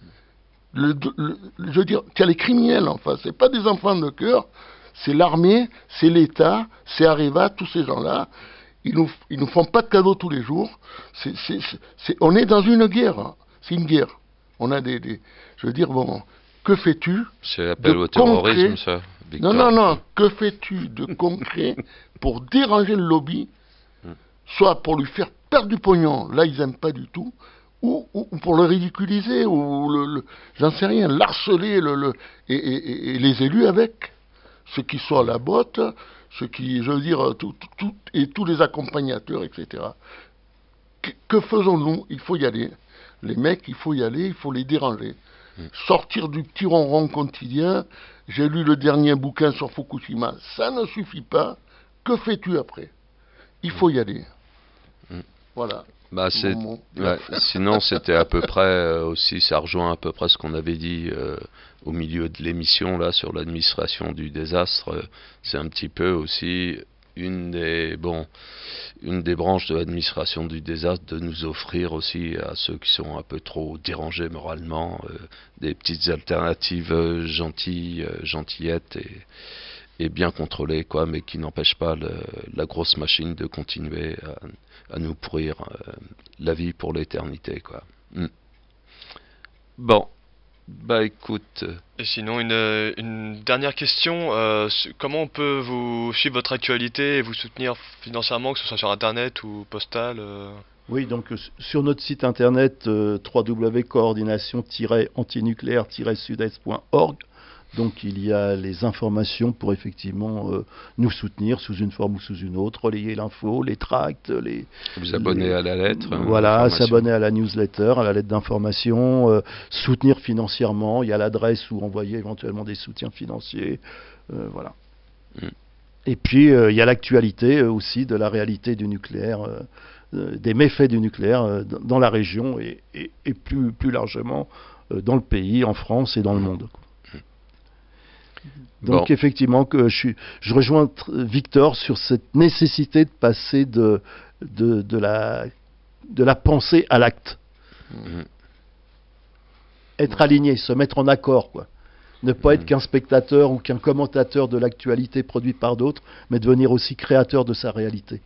Le- le- Je veux dire, tu as les criminels en face, c'est pas des enfants de cœur, c'est l'armée, c'est l'État, c'est Areva, tous ces gens-là. Ils nous, ils nous font pas de cadeaux tous les jours. C'est, c'est, c'est- c'est- on est dans une guerre. Hein. C'est une guerre. On a des, des- je veux dire, bon, que fais-tu? C'est appel de au terrorisme, concret- ça, Victor. Non, non, non. Que fais-tu de concret pour déranger le lobby, Hmm. soit pour lui faire perdre du pognon, là ils aiment pas du tout, ou, ou- ou pour le ridiculiser, ou le, le- j'en sais rien, l'harceler, le, le- et, et- et- et les élus avec, ceux qui sont à la botte, ceux qui, je veux dire, tout, tout- tout- et tous les accompagnateurs, et cetera. Que, que faisons-nous? Il faut y aller. Les mecs, il faut y aller, il faut les déranger. Sortir du petit ronron quotidien. J'ai lu le dernier bouquin sur Fukushima. Ça ne suffit pas. Que fais-tu après? Il faut y aller. Mm. Voilà. Bah, c'est... Mon mot. ouais, sinon, c'était à peu près euh, aussi, ça rejoint à peu près ce qu'on avait dit euh, au milieu de l'émission là sur l'administration du désastre. Euh, c'est un petit peu aussi une des bon, une des branches de l'administration du désastre de nous offrir aussi à ceux qui sont un peu trop dérangés moralement euh, des petites alternatives euh, gentilles, euh, gentillettes et, et bien contrôlées, quoi, mais qui n'empêchent pas le, la grosse machine de continuer à, à nous pourrir euh, la vie pour l'éternité, quoi. Mm. Bon, bah écoute. Et sinon, une, euh, une dernière question. euh, su- comment on peut vous suivre votre actualité et vous soutenir financièrement, que ce soit sur Internet ou postal euh Oui, donc euh, sur notre site internet euh, w w w point coordination tiret antinucléaire tiret sud est point org, donc il y a les informations pour effectivement euh, nous soutenir sous une forme ou sous une autre, relayer l'info, les tracts, les... Vous abonner les- à la lettre. hein, Voilà, d'information. s'abonner à la newsletter, à la lettre d'information, euh, soutenir financièrement, il y a l'adresse où envoyer éventuellement des soutiens financiers, euh, voilà. Mm. Et puis euh, il y a l'actualité euh, aussi de la réalité du nucléaire, euh, euh, des méfaits du nucléaire euh, d- dans la région et, et- et plus, plus largement euh, dans le pays, en France et dans le monde, quoi. Donc Bon. effectivement, que je, suis, je rejoins tr- Victor sur cette nécessité de passer de, de, de, la, de la pensée à l'acte. Mhm. Être aligné, se mettre en accord, quoi. Ne pas être Mhm. qu'un spectateur ou qu'un commentateur de l'actualité produite par d'autres, mais devenir aussi créateur de sa réalité.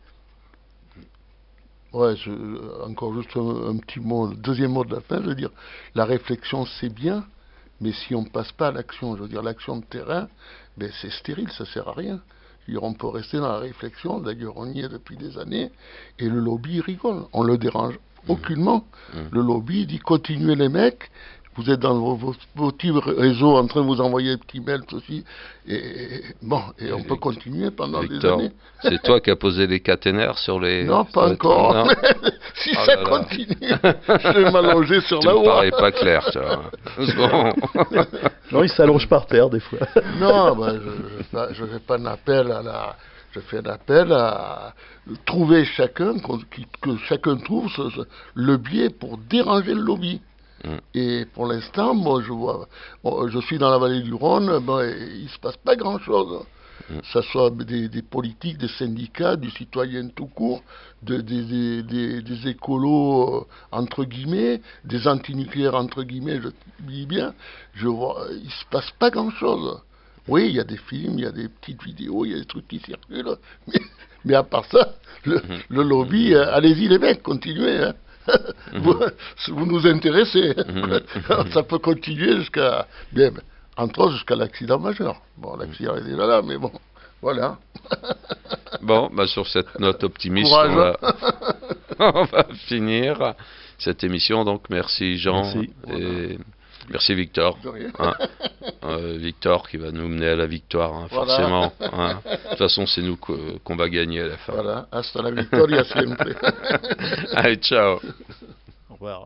Ouais, je- encore juste un, un petit mot, le deuxième mot de la fin, je veux dire, la réflexion c'est bien, mais si on ne passe pas à l'action, je veux dire, l'action de terrain, ben c'est stérile, ça sert à rien. Je veux dire, on peut rester dans la réflexion, d'ailleurs on y est depuis des années, et le lobby il rigole, on le dérange aucunement. Mhm. Le lobby dit continuez les mecs, vous êtes dans vos, vos, vos petits réseaux en train de vous envoyer des petits mails, ceci, et, et- bon, et on Et peut Vic- continuer pendant des Victor, années. c'est toi qui as posé les caténaires sur les. Non, sur pas les encore. troncs, non Si Oh ça là là. continue, je vais m'allonger sur Tu la me voie. parais pas clair, tu vois. Bon. Non, il s'allonge par terre des fois. Non, ben, je je fais pas un appel à la. Je fais un appel à trouver chacun, qu'on- qui- que chacun trouve ce- ce- le biais pour déranger le lobby. Mm. Et pour l'instant, moi, je vois, bon, je suis dans la vallée du Rhône, ben, il se passe pas grand-chose. Mm. Que ce soit des, des politiques, des syndicats, du citoyen tout court, de- des, des, des- des écolos, euh, entre guillemets, des antinucléaires, entre guillemets, je dis bien, je vois, il se passe pas grand-chose. Oui, il y a des films, il y a des petites vidéos, il y a des trucs qui circulent, mais, mais à part ça, le, Mhm. le lobby, euh, allez-y les mecs, continuez. Hein. vous, vous nous intéressez. Mhm. Ça peut continuer jusqu'à, bien, entre autres jusqu'à l'accident majeur. Bon, l'accident est déjà là, mais bon, voilà. Bon, bah sur cette note optimiste, Courage. on va, on va finir cette émission. Donc merci Jean Merci. et merci Victor. De rien. Hein. Euh, Victor qui va nous mener à la victoire, hein, Voilà. forcément. Hein. De toute façon, c'est nous que- qu'on va gagner à la fin. Voilà, hasta la victoria siempre. Allez, ciao. Au revoir.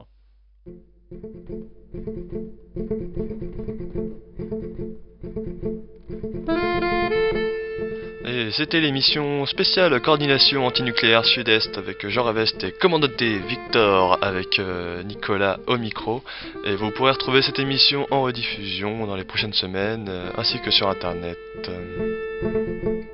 Et c'était l'émission spéciale coordination antinucléaire Sud-Est avec Jean Revest et commandanté Victor avec euh, Nicolas au micro. Et vous pourrez retrouver cette émission en rediffusion dans les prochaines semaines euh, ainsi que sur internet.